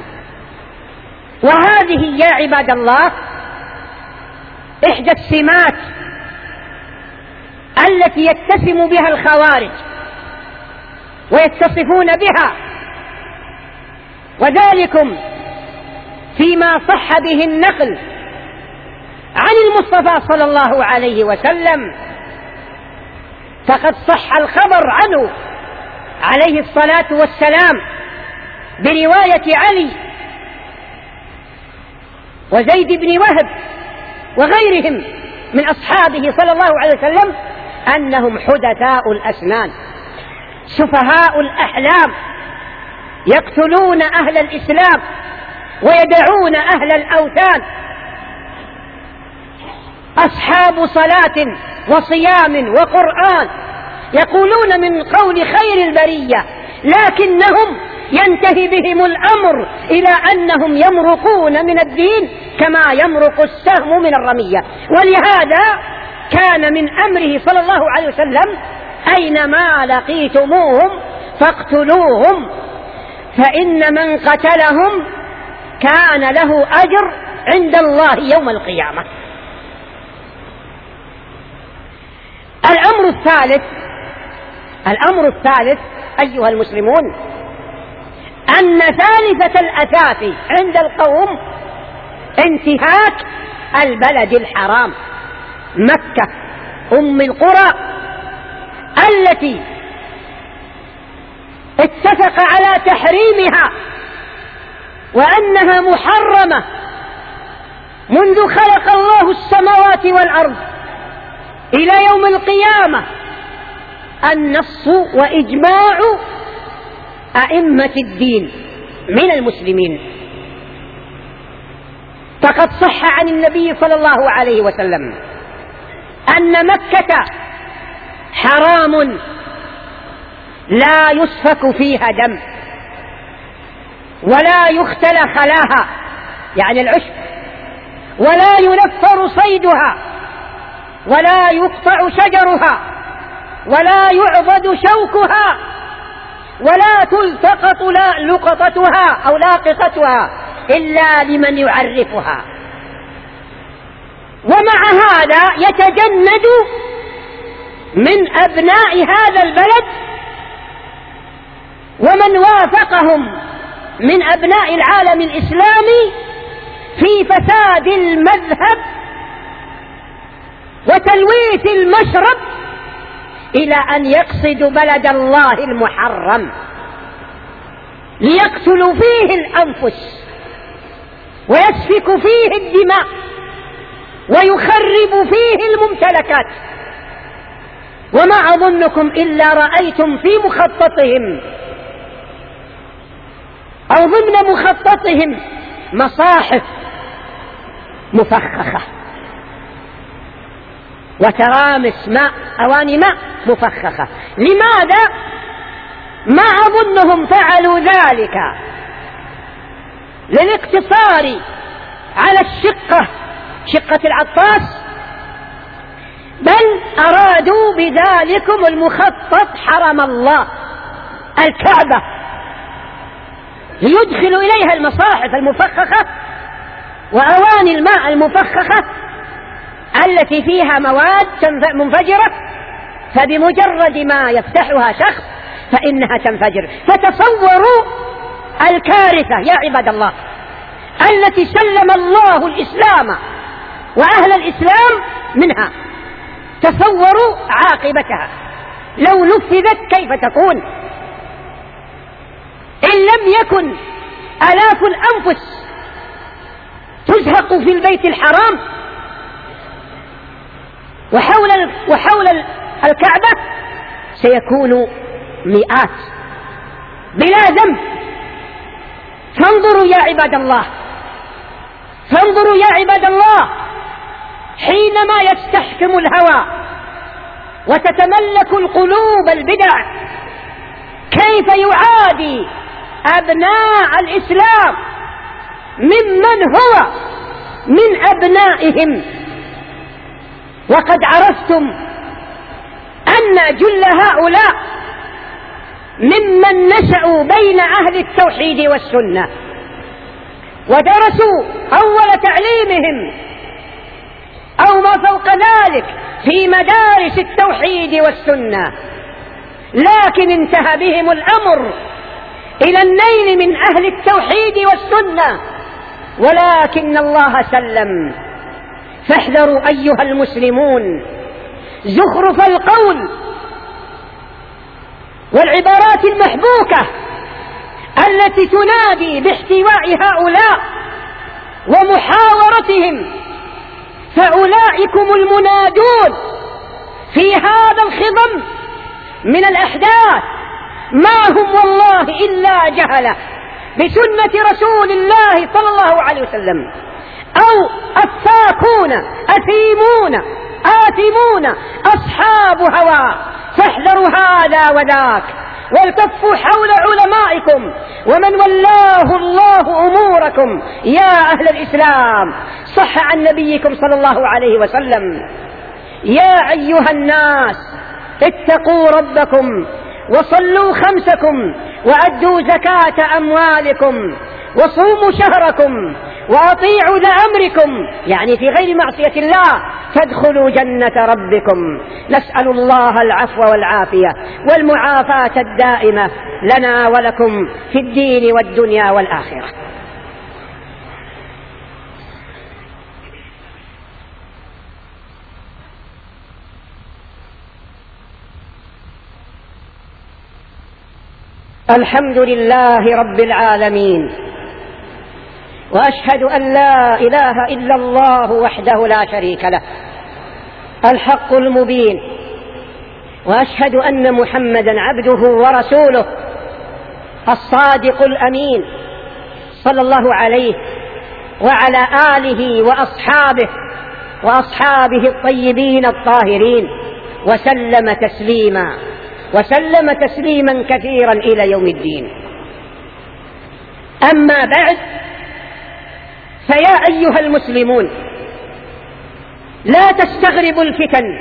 وهذه يا عباد الله إحدى السمات التي يتسم بها الخوارج ويتصفون بها، وذلكم فيما صح به النقل عن المصطفى صلى الله عليه وسلم. فقد صح الخبر عنه عليه الصلاة والسلام برواية علي وزيد بن وهب وغيرهم من أصحابه صلى الله عليه وسلم أنهم حدثاء الأسنان سفهاء الأحلام يقتلون أهل الإسلام ويدعون أهل الأوثان، أصحاب صلاة وصيام وقرآن، يقولون من قول خير البرية، لكنهم ينتهي بهم الأمر إلى أنهم يمرقون من الدين كما يمرق السهم من الرمية. ولهذا كان من أمره صلى الله عليه وسلم أينما لقيتموهم فاقتلوهم، فإن من قتلهم كان له أجر عند الله يوم القيامة. الأمر الثالث أيها المسلمون، أن ثالثة الأثاث عند القوم انتهاك البلد الحرام مكة أم القرى التي اتفق على تحريمها وأنها محرمة منذ خلق الله السماوات والأرض إلى يوم القيامة، النص وإجماع أئمة الدين من المسلمين. فقد صح عن النبي صلى الله عليه وسلم أن مكة حرام لا يسفك فيها دم ولا يختل خلاها يعني العشب، ولا ينفر صيدها ولا يقطع شجرها ولا يعضد شوكها ولا تلتقط لقطتها أو لاقطتها إلا لمن يعرفها. ومع هذا يتجند من أبناء هذا البلد ومن وافقهم من أبناء العالم الإسلامي في فساد المذهب وتلويث المشرب إلى أن يقصدوا بلد الله المحرم ليقتلوا فيه الأنفس ويسفك فيه الدماء ويخرب فيه الممتلكات. وما أظنكم إلا رأيتم في مخططهم أو ضمن مخططهم مصاحف مفخخة وترامس ماء، أواني ماء مفخخة. لماذا؟ ما أظنهم فعلوا ذلك للاقتصار على شقة العطاس، بل أرادوا بذلكم المخطط حرم الله الكعبة ليدخلوا إليها المصاحف المفخخة وأواني الماء المفخخة التي فيها مواد منفجرة، فبمجرد ما يفتحها شخص فإنها تنفجر. فتصوروا الكارثة يا عباد الله التي سلم الله الإسلام وأهل الإسلام منها. تصوروا عاقبتها لو نفذت كيف تكون. إن لم يكن آلاف الأنفس تزهق في البيت الحرام وحول الكعبة سيكون مئات بلا ذنب. فانظروا يا عباد الله، فانظروا يا عباد الله، حينما يستحكم الهوى وتتملك القلوب البدع كيف يعادي أبناء الإسلام ممن هو من أبنائهم. وقد عرفتم أن جل هؤلاء ممن نشأوا بين أهل التوحيد والسنة ودرسوا أول تعليمهم أو ما فوق ذلك في مدارس التوحيد والسنة، لكن انتهى بهم الأمر إلى النيل من أهل التوحيد والسنة، ولكن الله سلم. فاحذروا أيها المسلمون زخرف القول والعبارات المحبوكة التي تنادي باحتواء هؤلاء ومحاورتهم، فأولئكم المنادون في هذا الخضم من الأحداث ما هم والله إلا جهلة بسنة رسول الله صلى الله عليه وسلم، أو أفاكون أثيمون آثمون أصحاب هوى. فاحذروا هذا وذاك والتفوا حول علمائكم ومن ولاه الله أموركم يا أهل الإسلام. صح عن نبيكم صلى الله عليه وسلم يا أيها الناس اتقوا ربكم وصلوا خمسكم وأدوا زكاة أموالكم وصوموا شهركم وأطيعوا لأمركم، يعني في غير معصية الله، تدخلوا جنة ربكم. نسأل الله العفو والعافية والمعافاة الدائمة لنا ولكم في الدين والدنيا والآخرة. الحمد لله رب العالمين، وأشهد أن لا إله إلا الله وحده لا شريك له الحق المبين، وأشهد أن محمدا عبده ورسوله الصادق الأمين، صلى الله عليه وعلى آله وأصحابه الطيبين الطاهرين وسلم تسليما كثيرا إلى يوم الدين. أما بعد، فيا أيها المسلمون، لا تستغربوا الفتن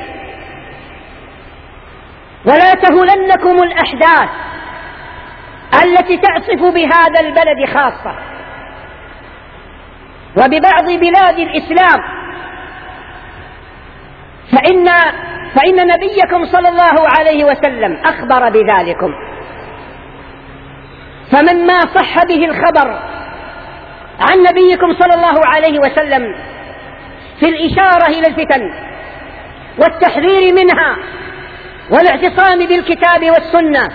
ولا تهلنكم الأحداث التي تعصف بهذا البلد خاصة وببعض بلاد الإسلام، فإن نبيكم صلى الله عليه وسلم أخبر بذلكم، فمن ما صح به الخبر عن نبيكم صلى الله عليه وسلم في الإشارة إلى الفتن والتحذير منها والاعتصام بالكتاب والسنة،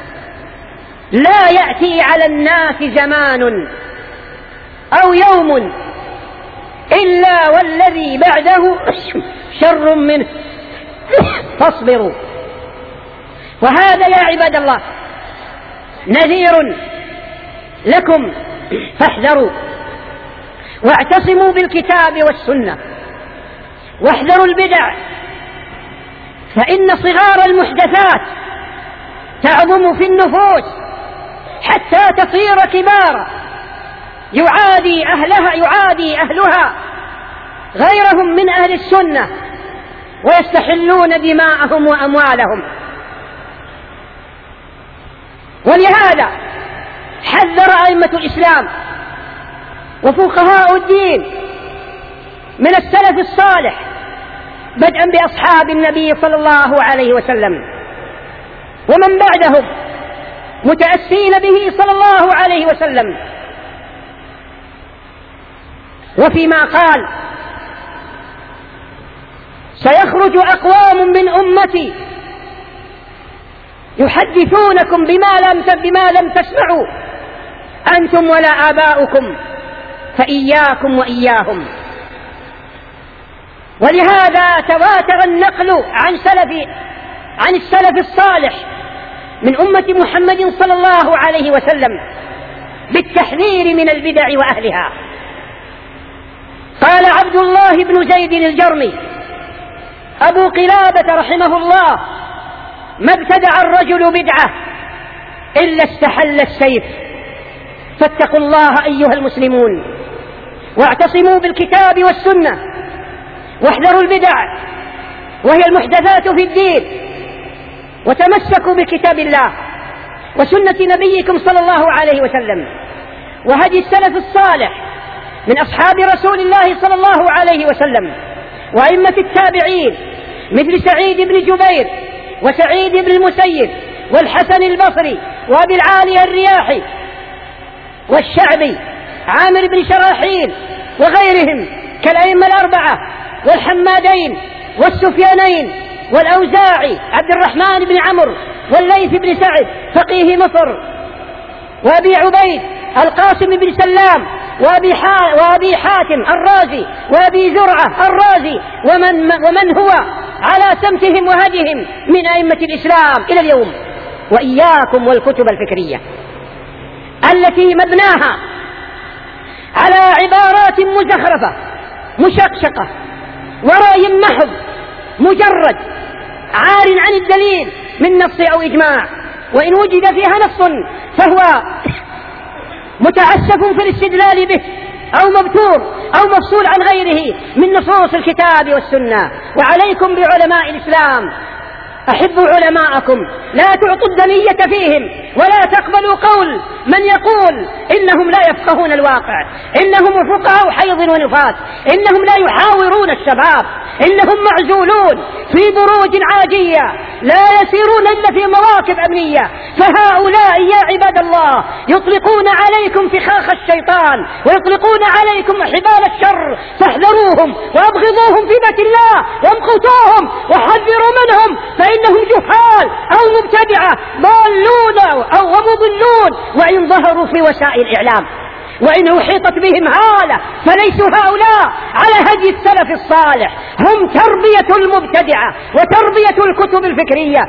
لا يأتي على الناس زمان أو يوم إلا والذي بعده شر منه، فاصبروا. وهذا يا عباد الله نذير لكم، فاحذروا واعتصموا بالكتاب والسنة واحذروا البدع، فإن صغار المحدثات تعظم في النفوس حتى تصير كبارا، يعادي أهلها غيرهم من أهل السنة ويستحلون دماءهم وأموالهم. ولهذا حذر أئمة الإسلام وفقهاء الدين من السلف الصالح بدءا بأصحاب النبي صلى الله عليه وسلم ومن بعدهم متأسين به صلى الله عليه وسلم، وفيما قال: سيخرج أقوام من أمتي يحدثونكم بما لم تسمعوا أنتم ولا آباؤكم، فإياكم وإياهم. ولهذا تواتر النقل عن السلف الصالح من أمة محمد صلى الله عليه وسلم بالتحذير من البدع وأهلها. قال عبد الله بن زيد الجرمي أبو قلابة رحمه الله: ما ابتدع الرجل بدعة إلا استحل السيف. فاتقوا الله أيها المسلمون، واعتصموا بالكتاب والسنة، واحذروا البدع وهي المحدثات في الدين، وتمسكوا بكتاب الله وسنة نبيكم صلى الله عليه وسلم وهدي السلف الصالح من أصحاب رسول الله صلى الله عليه وسلم وأئمة التابعين مثل سعيد بن جبير وسعيد بن المسيب والحسن البصري وأبي العالية الرياحي والشعبي عامر بن شراحيل وغيرهم كالأئمة الأربعة والحمادين والسفيانين والأوزاعي عبد الرحمن بن عمرو والليث بن سعد فقيه مصر وأبي عبيد القاسم بن سلام وأبي حاتم الرازي وأبي زرعة الرازي ومن هو على سمتهم وهديهم من أئمة الإسلام إلى اليوم. وإياكم والكتب الفكرية التي مبناها على عبارات مزخرفة مشقشقة ورأي محض مجرد عار عن الدليل من نص أو إجماع، وإن وجد فيها نص فهو متعسف في الاستدلال به أو مبتور أو مفصول عن غيره من نصوص الكتاب والسنة. وعليكم بعلماء الإسلام، أحبوا علماءكم، لا تعطوا الدنية فيهم، ولا تقبلوا قول من يقول إنهم لا يفقهون الواقع، إنهم فقهاء حيض ونفاس، إنهم لا يحاورون الشباب، إنهم معزولون في بروج عاجية لا يسيرون إلا في مواكب أمنية. فهؤلاء يا عباد الله يطلقون عليكم فخاخ الشيطان ويطلقون عليكم حبال الشر، فاحذروهم وأبغضوهم في بيت الله وامقتوهم وحذروا منهم، فإنهم جهال أو مبتدعة ضالون أو مضلون، وإن ظهروا في وسائل الإعلام وإن أحيطت بهم هالة فليسوا هؤلاء على هدي السلف الصالح، هم تربية المبتدعة وتربية الكتب الفكرية.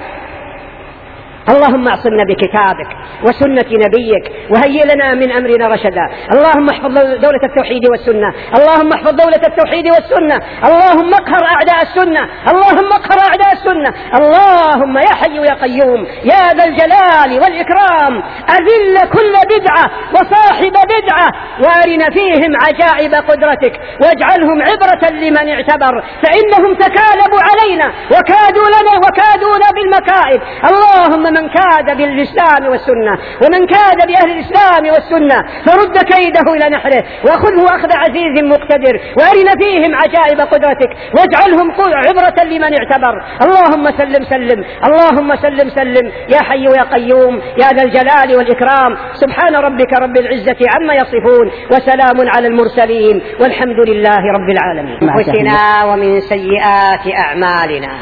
اللهم اعصمنا بكتابك وسنة نبيك وهيئ لنا من أمرنا رشدا. اللهم احفظ دولة التوحيد والسنة، اللهم احفظ دولة التوحيد والسنة، اللهم اقهر أعداء السنة، اللهم اقهر أعداء السنة. اللهم يا حي يا قيوم يا ذا الجلال والإكرام أذل كل بدعة وصاحب بدعة، وارنا فيهم عجائب قدرتك واجعلهم عبرة لمن اعتبر، فإنهم تكالبوا علينا وكادونا بالمكائد. اللهم من كاد بالإسلام والسنة ومن كاد بأهل الإسلام والسنة فرد كيده إلى نحره وخذه أخذ عزيز مقتدر، وارنا فيهم عجائب قدرتك واجعلهم عبرة لمن اعتبر. اللهم سلم سلم، اللهم سلم سلم يا حي يا قيوم يا ذا الجلال والإكرام. سبحان ربك رب العزة عما يصفون وسلام على المرسلين والحمد لله رب العالمين. أنفسنا ومن سيئات أعمالنا،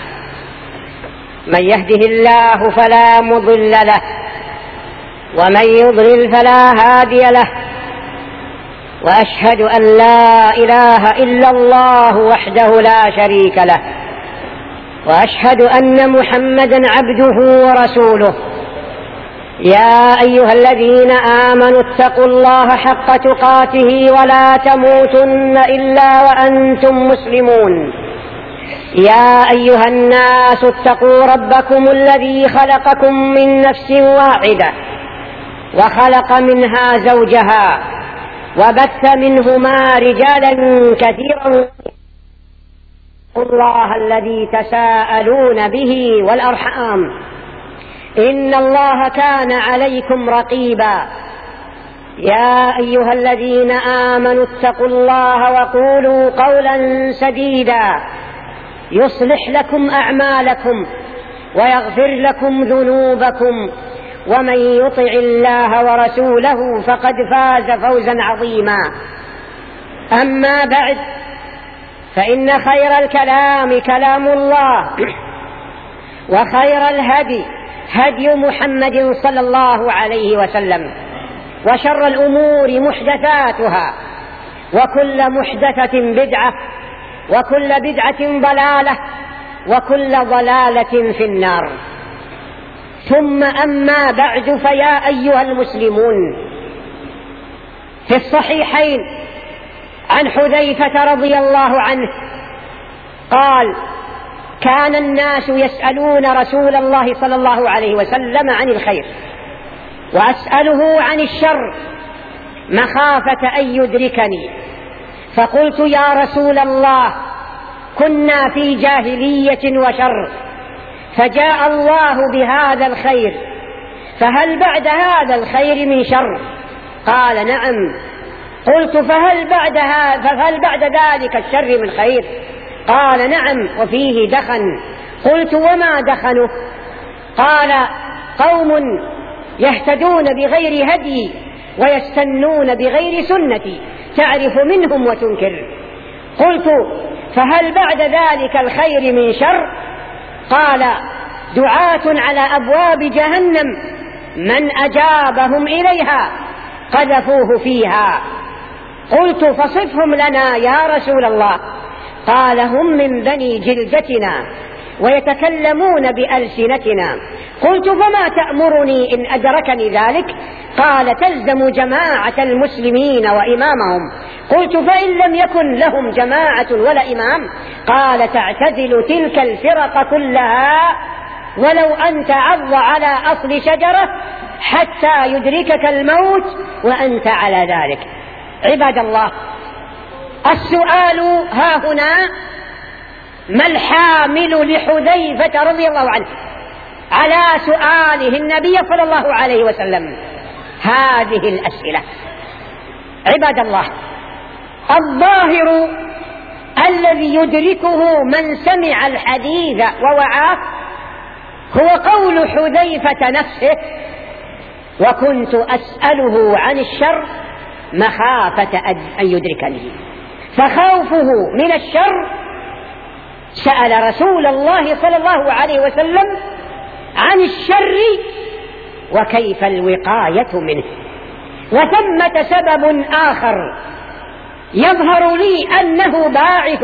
من يهده الله فلا مضل له ومن يضلل فلا هادي له، وأشهد أن لا إله إلا الله وحده لا شريك له، وأشهد أن محمدا عبده ورسوله. يا أيها الذين آمنوا اتقوا الله حق تقاته ولا تموتن إلا وأنتم مسلمون. يا أيها الناس اتقوا ربكم الذي خلقكم من نفس واحدة وخلق منها زوجها وبث منهما رجالا كثيرا، الله الذي تساءلون به والأرحام إن الله كان عليكم رقيبا. يا أيها الذين آمنوا اتقوا الله وقولوا قولا سديدا يصلح لكم أعمالكم ويغفر لكم ذنوبكم، ومن يطع الله ورسوله فقد فاز فوزا عظيما. أما بعد، فإن خير الكلام كلام الله، وخير الهدي هدي محمد صلى الله عليه وسلم، وشر الأمور محدثاتها، وكل محدثة بدعة، وكل بدعة ضلالة، وكل ضلالة في النار. ثم أما بعد، فيا أيها المسلمون، في الصحيحين عن حذيفة رضي الله عنه قال: كان الناس يسألون رسول الله صلى الله عليه وسلم عن الخير، وأسأله عن الشر مخافة أن يدركني، فقلت: يا رسول الله، كنا في جاهلية وشر، فجاء الله بهذا الخير، فهل بعد هذا الخير من شر؟ قال: نعم. قلت: فهل بعد ذلك الشر من خير؟ قال: نعم، وفيه دخن. قلت: وما دخنه؟ قال: قوم يهتدون بغير هدي ويستنون بغير سنتي، تعرف منهم وتنكر. قلت: فهل بعد ذلك الخير من شر؟ قال: دعاة على أبواب جهنم من أجابهم إليها قذفوه فيها. قلت: فصفهم لنا يا رسول الله. قال: هم من بني جلدتنا ويتكلمون بألسنتنا. قلت: فما تأمرني إن أدركني ذلك؟ قال: تلزم جماعة المسلمين وإمامهم. قلت: فإن لم يكن لهم جماعة ولا إمام؟ قال: تعتزل تلك الفرق كلها ولو أن تعض على أصل شجرة حتى يدركك الموت وأنت على ذلك. عباد الله، السؤال ها هنا: ما الحامل لحذيفة رضي الله عنه على سؤاله النبي صلى الله عليه وسلم هذه الأسئلة؟ عباد الله، الظاهر الذي يدركه من سمع الحديث ووعاه هو قول حذيفة نفسه: وكنت أسأله عن الشر مخافة أن يدركني. فخوفه من الشر سأل رسول الله صلى الله عليه وسلم عن الشر وكيف الوقاية منه. وثمة سبب آخر يظهر لي أنه باعث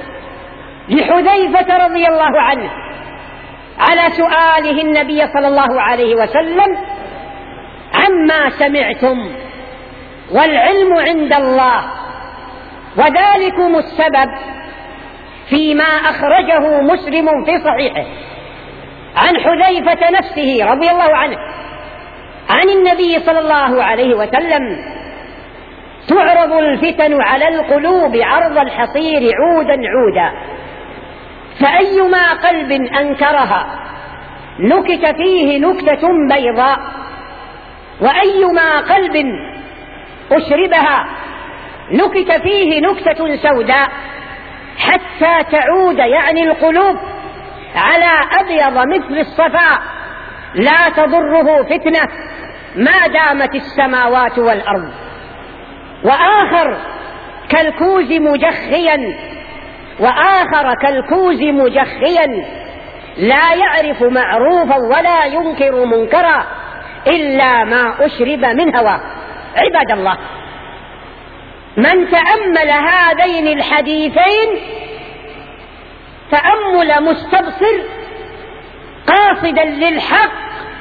لحذيفة رضي الله عنه على سؤاله النبي صلى الله عليه وسلم عما سمعتم، والعلم عند الله. وذلكم السبب فيما أخرجه مسلم في صحيحه عن حذيفة نفسه رضي الله عنه عن النبي صلى الله عليه وسلم: تعرض الفتن على القلوب عرض الحصير عودا عودا، فأيما قلب أنكرها نكت فيه نكتة بيضاء، وأيما قلب أشربها نكت فيه نكتة سوداء، حتى تعود، يعني القلوب، على أبيض مثل الصفاء لا تضره فتنة ما دامت السماوات والأرض. وآخر كالكوز مجخيا لا يعرف معروفا ولا ينكر منكرا إلا ما أشرب من هواه. عباد الله، من تأمل هذين الحديثين تأمل مستبصر قاصدا للحق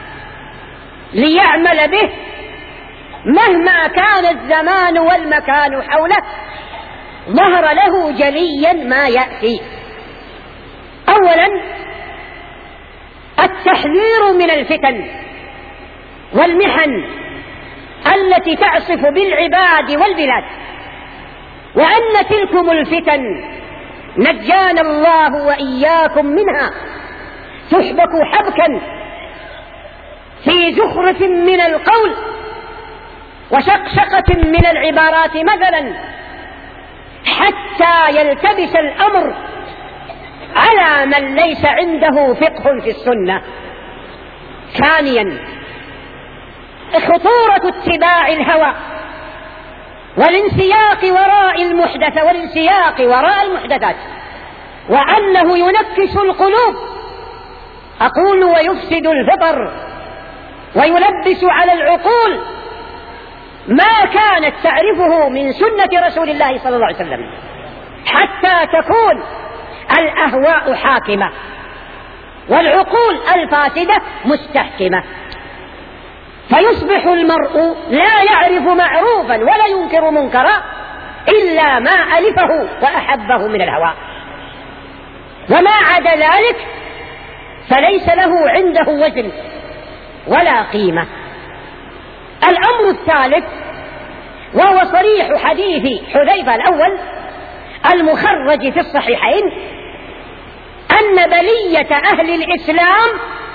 ليعمل به مهما كان الزمان والمكان حوله، ظهر له جليا ما يأتي. أولا، التحذير من الفتن والمحن التي تعصف بالعباد والبلاد، وأن تلكم الفتن نجانا الله وإياكم منها تحبك حبكا في زخرف من القول وشقشقة من العبارات مثلا، حتى يلتبس الأمر على من ليس عنده فقه في السنة. ثانيا، خطورة اتباع الهوى والانسياق وراء المحدثات، وأنه ينكس القلوب، أقول ويفسد الفطر، ويلبس على العقول ما كانت تعرفه من سنة رسول الله صلى الله عليه وسلم، حتى تكون الأهواء حاكمة والعقول الفاسدة مستحكمة، فيصبح المرء لا يعرف معروفا ولا ينكر منكرا إلا ما ألفه وأحبه من الهوى، وما عدا ذلك فليس له عنده وزن ولا قيمة. الأمر الثالث، وهو صريح حديث حذيفة الأول المخرج في الصحيحين، أن بلية أهل الإسلام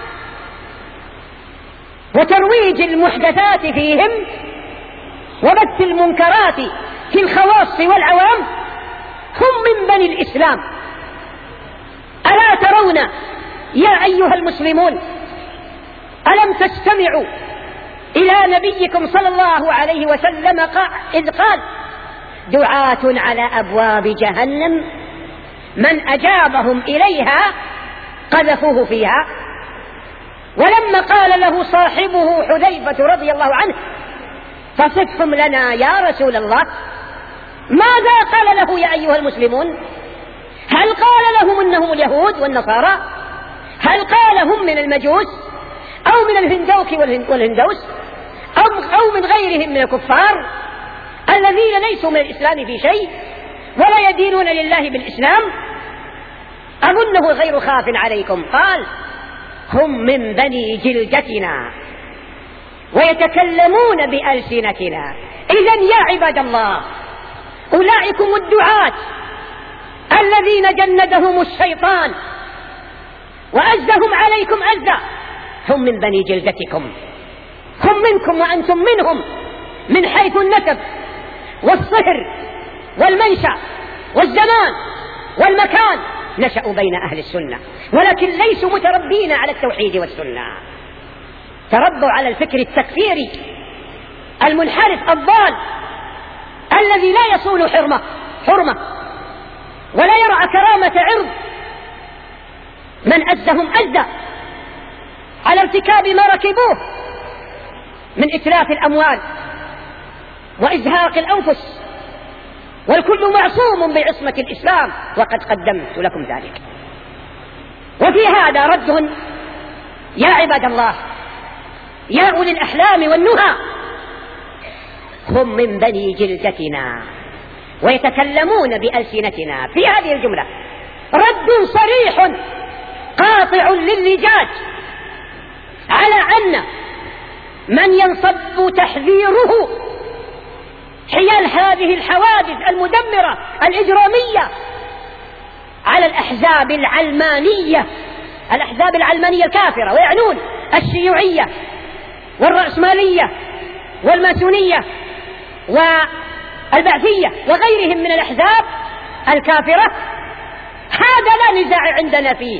وترويج المحدثات فيهم وبث المنكرات في الخواص والعوام هم من بني الإسلام. ألا ترون يا أيها المسلمون، ألم تستمعوا إلى نبيكم صلى الله عليه وسلم إذ قال: دعاة على أبواب جهنم من أجابهم إليها قذفوه فيها. ولما قال له صاحبه حذيفة رضي الله عنه: فصفهم لنا يا رسول الله، ماذا قال له يا أيها المسلمون؟ هل قال لهم إنهم اليهود والنصارى؟ هل قال هم من المجوس أو من الهندوك والهندوس أو من غيرهم من الكفار الذين ليسوا من الإسلام في شيء ولا يدينون لله بالإسلام؟ أظنه غير خاف عليكم. قال: هم من بني جلدتنا ويتكلمون بألسنتنا. إذن يا عباد الله، أولئكم الدعاة الذين جندهم الشيطان وأجدهم عليكم أجدا، هم من بني جلدتكم، هم منكم وأنتم منهم، من حيث النسب والصهر والمنشأ والزمان والمكان، نشأوا بين أهل السنة، ولكن ليسوا متربين على التوحيد والسنة، تربوا على الفكر التكفيري المنحرف الضال الذي لا يصون حرمة ولا يرعى كرامة عرض من أجدهم أجدا على ارتكاب ما ركبوه من إتلاف الأموال وإزهاق الأنفس، والكل معصوم بعصمة الإسلام، وقد قدمت لكم ذلك. وفي هذا رد يا عباد الله، يا أولي الأحلام والنهى، هم من بني جلدتنا ويتكلمون بألسنتنا. في هذه الجملة رد صريح قاطع للجاج على أن من ينصب تحذيره حيال هذه الحوادث المدمرة الإجرامية على الأحزاب العلمانية الكافرة، ويعنون الشيوعية والرأسمالية والماسونية والبعثية وغيرهم من الأحزاب الكافرة، هذا لا نزاع عندنا فيه،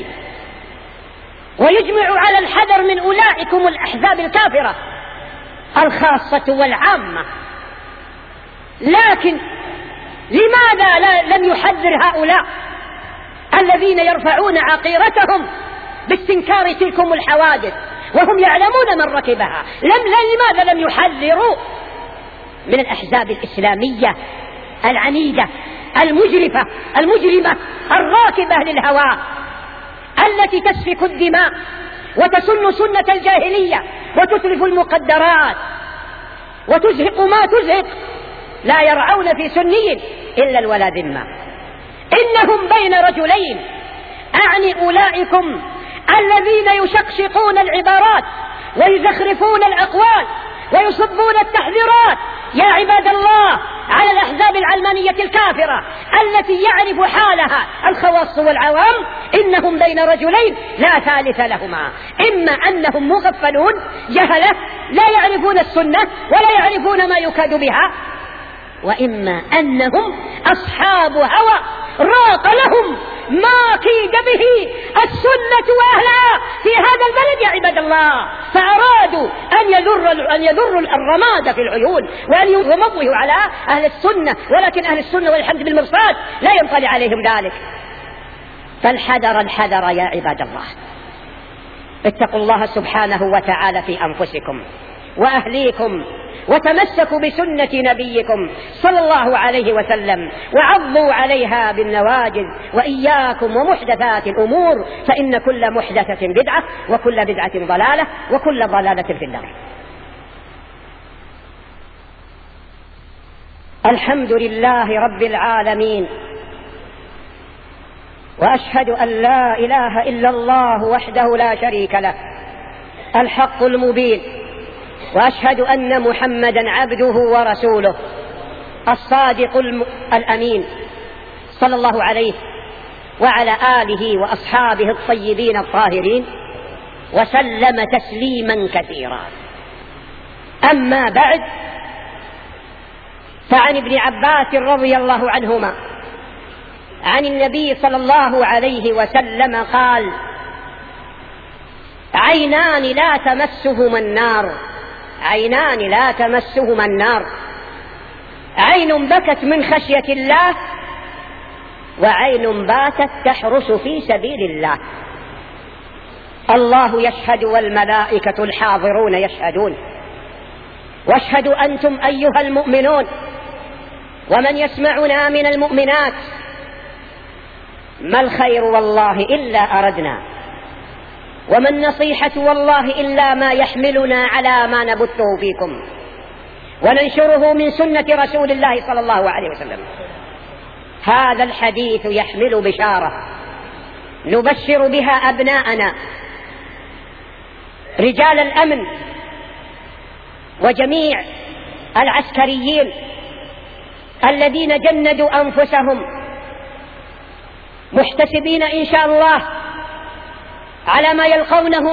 ويجمع على الحذر من أولئكم الأحزاب الكافرة الخاصة والعامة. لكن لماذا لم يحذر هؤلاء الذين يرفعون عقيرتهم باستنكار تلكم الحوادث وهم يعلمون من ركبها؟ لماذا لم يحذروا من الأحزاب الإسلامية العنيدة المجرمة الراكبة للهوى التي تسفك الدماء وتسن سنة الجاهلية وتتلف المقدرات وتزهق ما تزهق، لا يرعون في سني إلا الولا ذمة. إنهم بين رجلين، أعني أولئكم الذين يشقشقون العبارات ويزخرفون الأقوال ويصبون التحذيرات يا عباد الله على الأحزاب العلمانية الكافرة التي يعرف حالها الخواص والعوام. إنهم بين رجلين لا ثالث لهما، إما أنهم مغفلون جهلة لا يعرفون السنة ولا يعرفون ما يكاد بها، وإما أنهم أصحاب هوى راق لهم ما كيد به السنة وأهلها في هذا البلد يا عباد الله، فأرادوا أن يذروا الرماد في العيون وأن يمضوا على أهل السنة، ولكن أهل السنة والحمد بالمرصاد لا ينطلي عليهم ذلك. فالحذر يا عباد الله، اتقوا الله سبحانه وتعالى في أنفسكم وأهليكم، وتمسكوا بسنة نبيكم صلى الله عليه وسلم وعضوا عليها بالنواجذ، وإياكم ومحدثات الأمور، فإن كل محدثة بدعة وكل بدعة ضلالة وكل ضلالة في النار. الحمد لله رب العالمين، وأشهد أن لا إله إلا الله وحده لا شريك له الحق المبين، وأشهد أن محمدا عبده ورسوله الصادق الأمين صلى الله عليه وعلى آله وأصحابه الطيبين الطاهرين وسلم تسليما كثيرا. أما بعد، فعن ابن عباس رضي الله عنهما عن النبي صلى الله عليه وسلم قال: عينان لا تمسهما النار، عينان لا تمسهما النار، عين بكت من خشية الله، وعين باتت تحرس في سبيل الله. الله يشهد والملائكة الحاضرون يشهدون، واشهدوا أنتم أيها المؤمنون ومن يسمعنا من المؤمنات ما الخير والله إلا أردنا، وما النصيحة والله إلا ما يحملنا على ما نبثه فيكم وننشره من سنة رسول الله صلى الله عليه وسلم. هذا الحديث يحمل بشارة نبشر بها أبناءنا رجال الأمن وجميع العسكريين الذين جندوا أنفسهم محتسبين إن شاء الله على ما يلقونه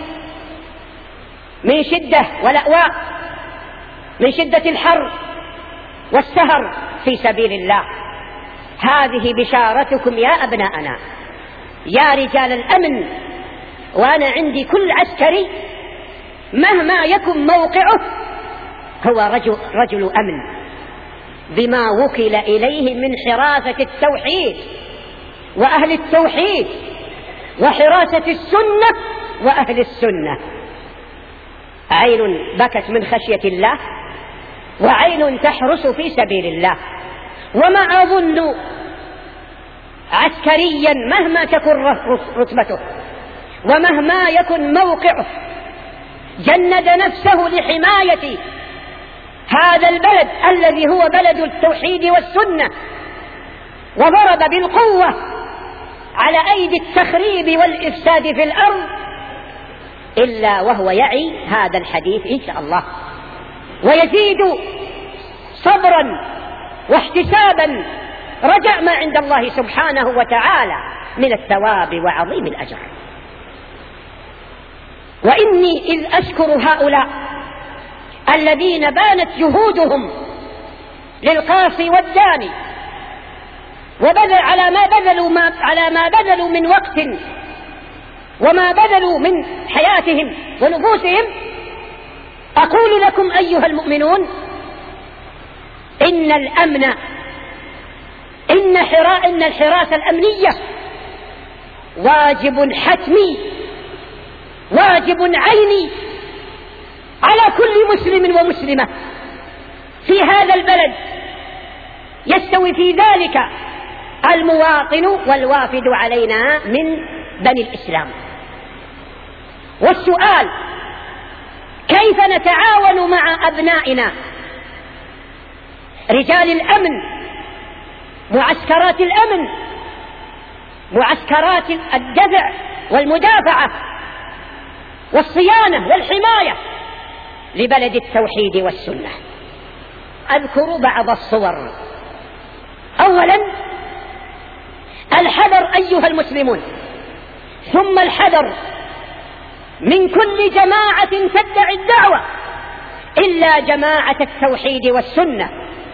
من شدة والأواء، من شدة الحر والسهر في سبيل الله. هذه بشارتكم يا أبناءنا يا رجال الأمن. وأنا عندي كل عسكري مهما يكن موقعه هو رجل أمن بما وكل إليه من حراسة التوحيد وأهل التوحيد وحراسة السنة وأهل السنة. عين بكت من خشية الله وعين تحرس في سبيل الله. وما أظن عسكريا مهما تكن رتبته ومهما يكن موقعه جند نفسه لحماية هذا البلد الذي هو بلد التوحيد والسنة، وضرب بالقوة على أيدي التخريب والإفساد في الأرض، إلا وهو يعي هذا الحديث إن شاء الله، ويزيد صبرا واحتسابا رجع ما عند الله سبحانه وتعالى من الثواب وعظيم الأجر. وإني إذ أشكر هؤلاء الذين بانت جهودهم للقاصي والداني وبذل على ما بذلوا من وقت وما بذلوا من حياتهم ونفوسهم، أقول لكم أيها المؤمنون إن الأمن إن الحراسة الأمنية واجب حتمي، واجب عيني على كل مسلم ومسلمة في هذا البلد، يستوي في ذلك المواطن والوافد علينا من بني الإسلام. والسؤال: كيف نتعاون مع أبنائنا رجال الأمن، معسكرات الأمن، معسكرات الدفع والمدافعة والصيانة والحماية لبلد التوحيد والسنة؟ أذكر بعض الصور. أولا الحذر أيها المسلمون، ثم الحذر من كل جماعة تدعي الدعوة إلا جماعة التوحيد والسنة،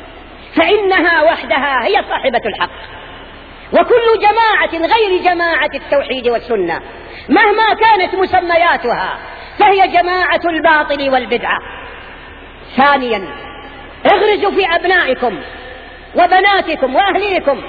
فإنها وحدها هي صاحبة الحق، وكل جماعة غير جماعة التوحيد والسنة مهما كانت مسمياتها فهي جماعة الباطل والبدعة. ثانيا اغرزوا في أبنائكم وبناتكم وأهليكم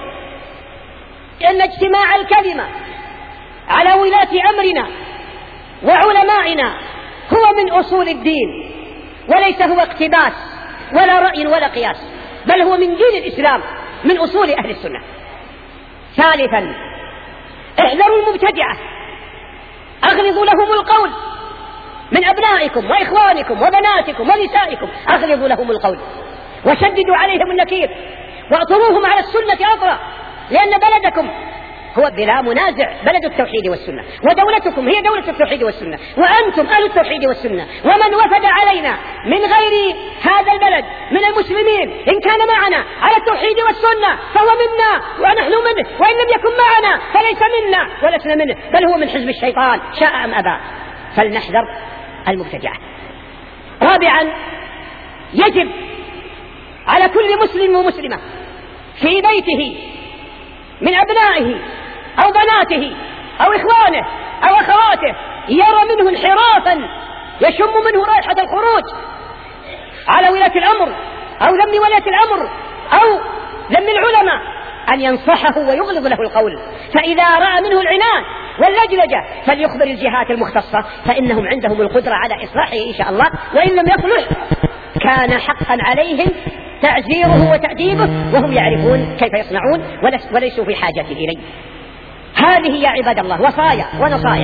أن اجتماع الكلمة على ولاة أمرنا وعلمائنا هو من أصول الدين، وليس هو اقتباس ولا رأي ولا قياس، بل هو من دين الإسلام، من أصول أهل السنة. ثالثا احذروا المبتدعة، أغلظوا لهم القول من أبنائكم وإخوانكم وبناتكم ونسائكم، أغلظوا لهم القول وشددوا عليهم النكير واعطروهم على السنة أطرا، لأن بلدكم هو بلا منازع بلد التوحيد والسنة، ودولتكم هي دولة التوحيد والسنة، وأنتم أهل التوحيد والسنة. ومن وفد علينا من غير هذا البلد من المسلمين إن كان معنا على التوحيد والسنة فهو منا ونحن منه، وإن لم يكن معنا فليس منا ولسنا منه، بل هو من حزب الشيطان شاء أم أبى. فلنحذر المبتدعة. رابعا يجب على كل مسلم ومسلمة في بيته من أبنائه أو بناته أو إخوانه أو أخواته يرى منه انحرافا يشم منه رائحة الخروج على ولاة الأمر أو ذم ولاة الأمر أو ذم العلماء أن ينصحه ويغلظ له القول. فإذا رأى منه العناد واللجلجة فليخبر الجهات المختصة، فإنهم عندهم القدرة على إصلاحه إن شاء الله، وإن لم يصلح كان حقا عليهم تعزيره وتأديبه، وهم يعرفون كيف يصنعون وليسوا في حاجة إليه. هذه يا عباد الله وصايا ونصائح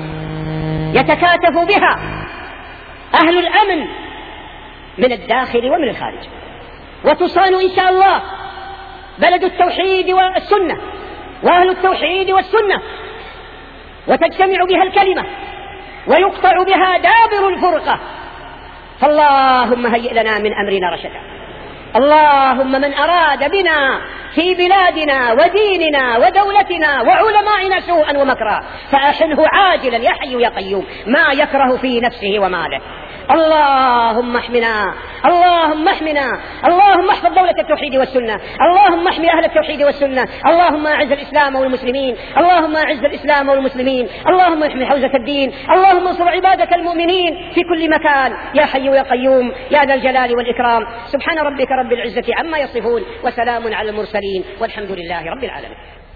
يتكاتف بها أهل الأمن من الداخل ومن الخارج، وتصان إن شاء الله بلد التوحيد والسنة وأهل التوحيد والسنة، وتجتمع بها الكلمة ويقطع بها دابر الفرقة. فاللهم هيئ لنا من أمرنا رشدا، اللهم من أراد بنا في بلادنا وديننا ودولتنا وعلمائنا سوءا ومكرا فأحنه عاجلا يا حي يا قيوم ما يكره في نفسه وماله. اللهم احمنا، اللهم احمنا، اللهم احفظ دولة التوحيد والسنة، اللهم احمي أهل التوحيد والسنة، اللهم أعز الإسلام والمسلمين، اللهم أعز الإسلام والمسلمين، اللهم احمي حوزة الدين، اللهم انصر عبادك المؤمنين في كل مكان يا حي يا قيوم يا ذا الجلال والإكرام. سبحان ربك رب العزة عما يصفون وسلام على المرسلين والحمد لله رب العالمين.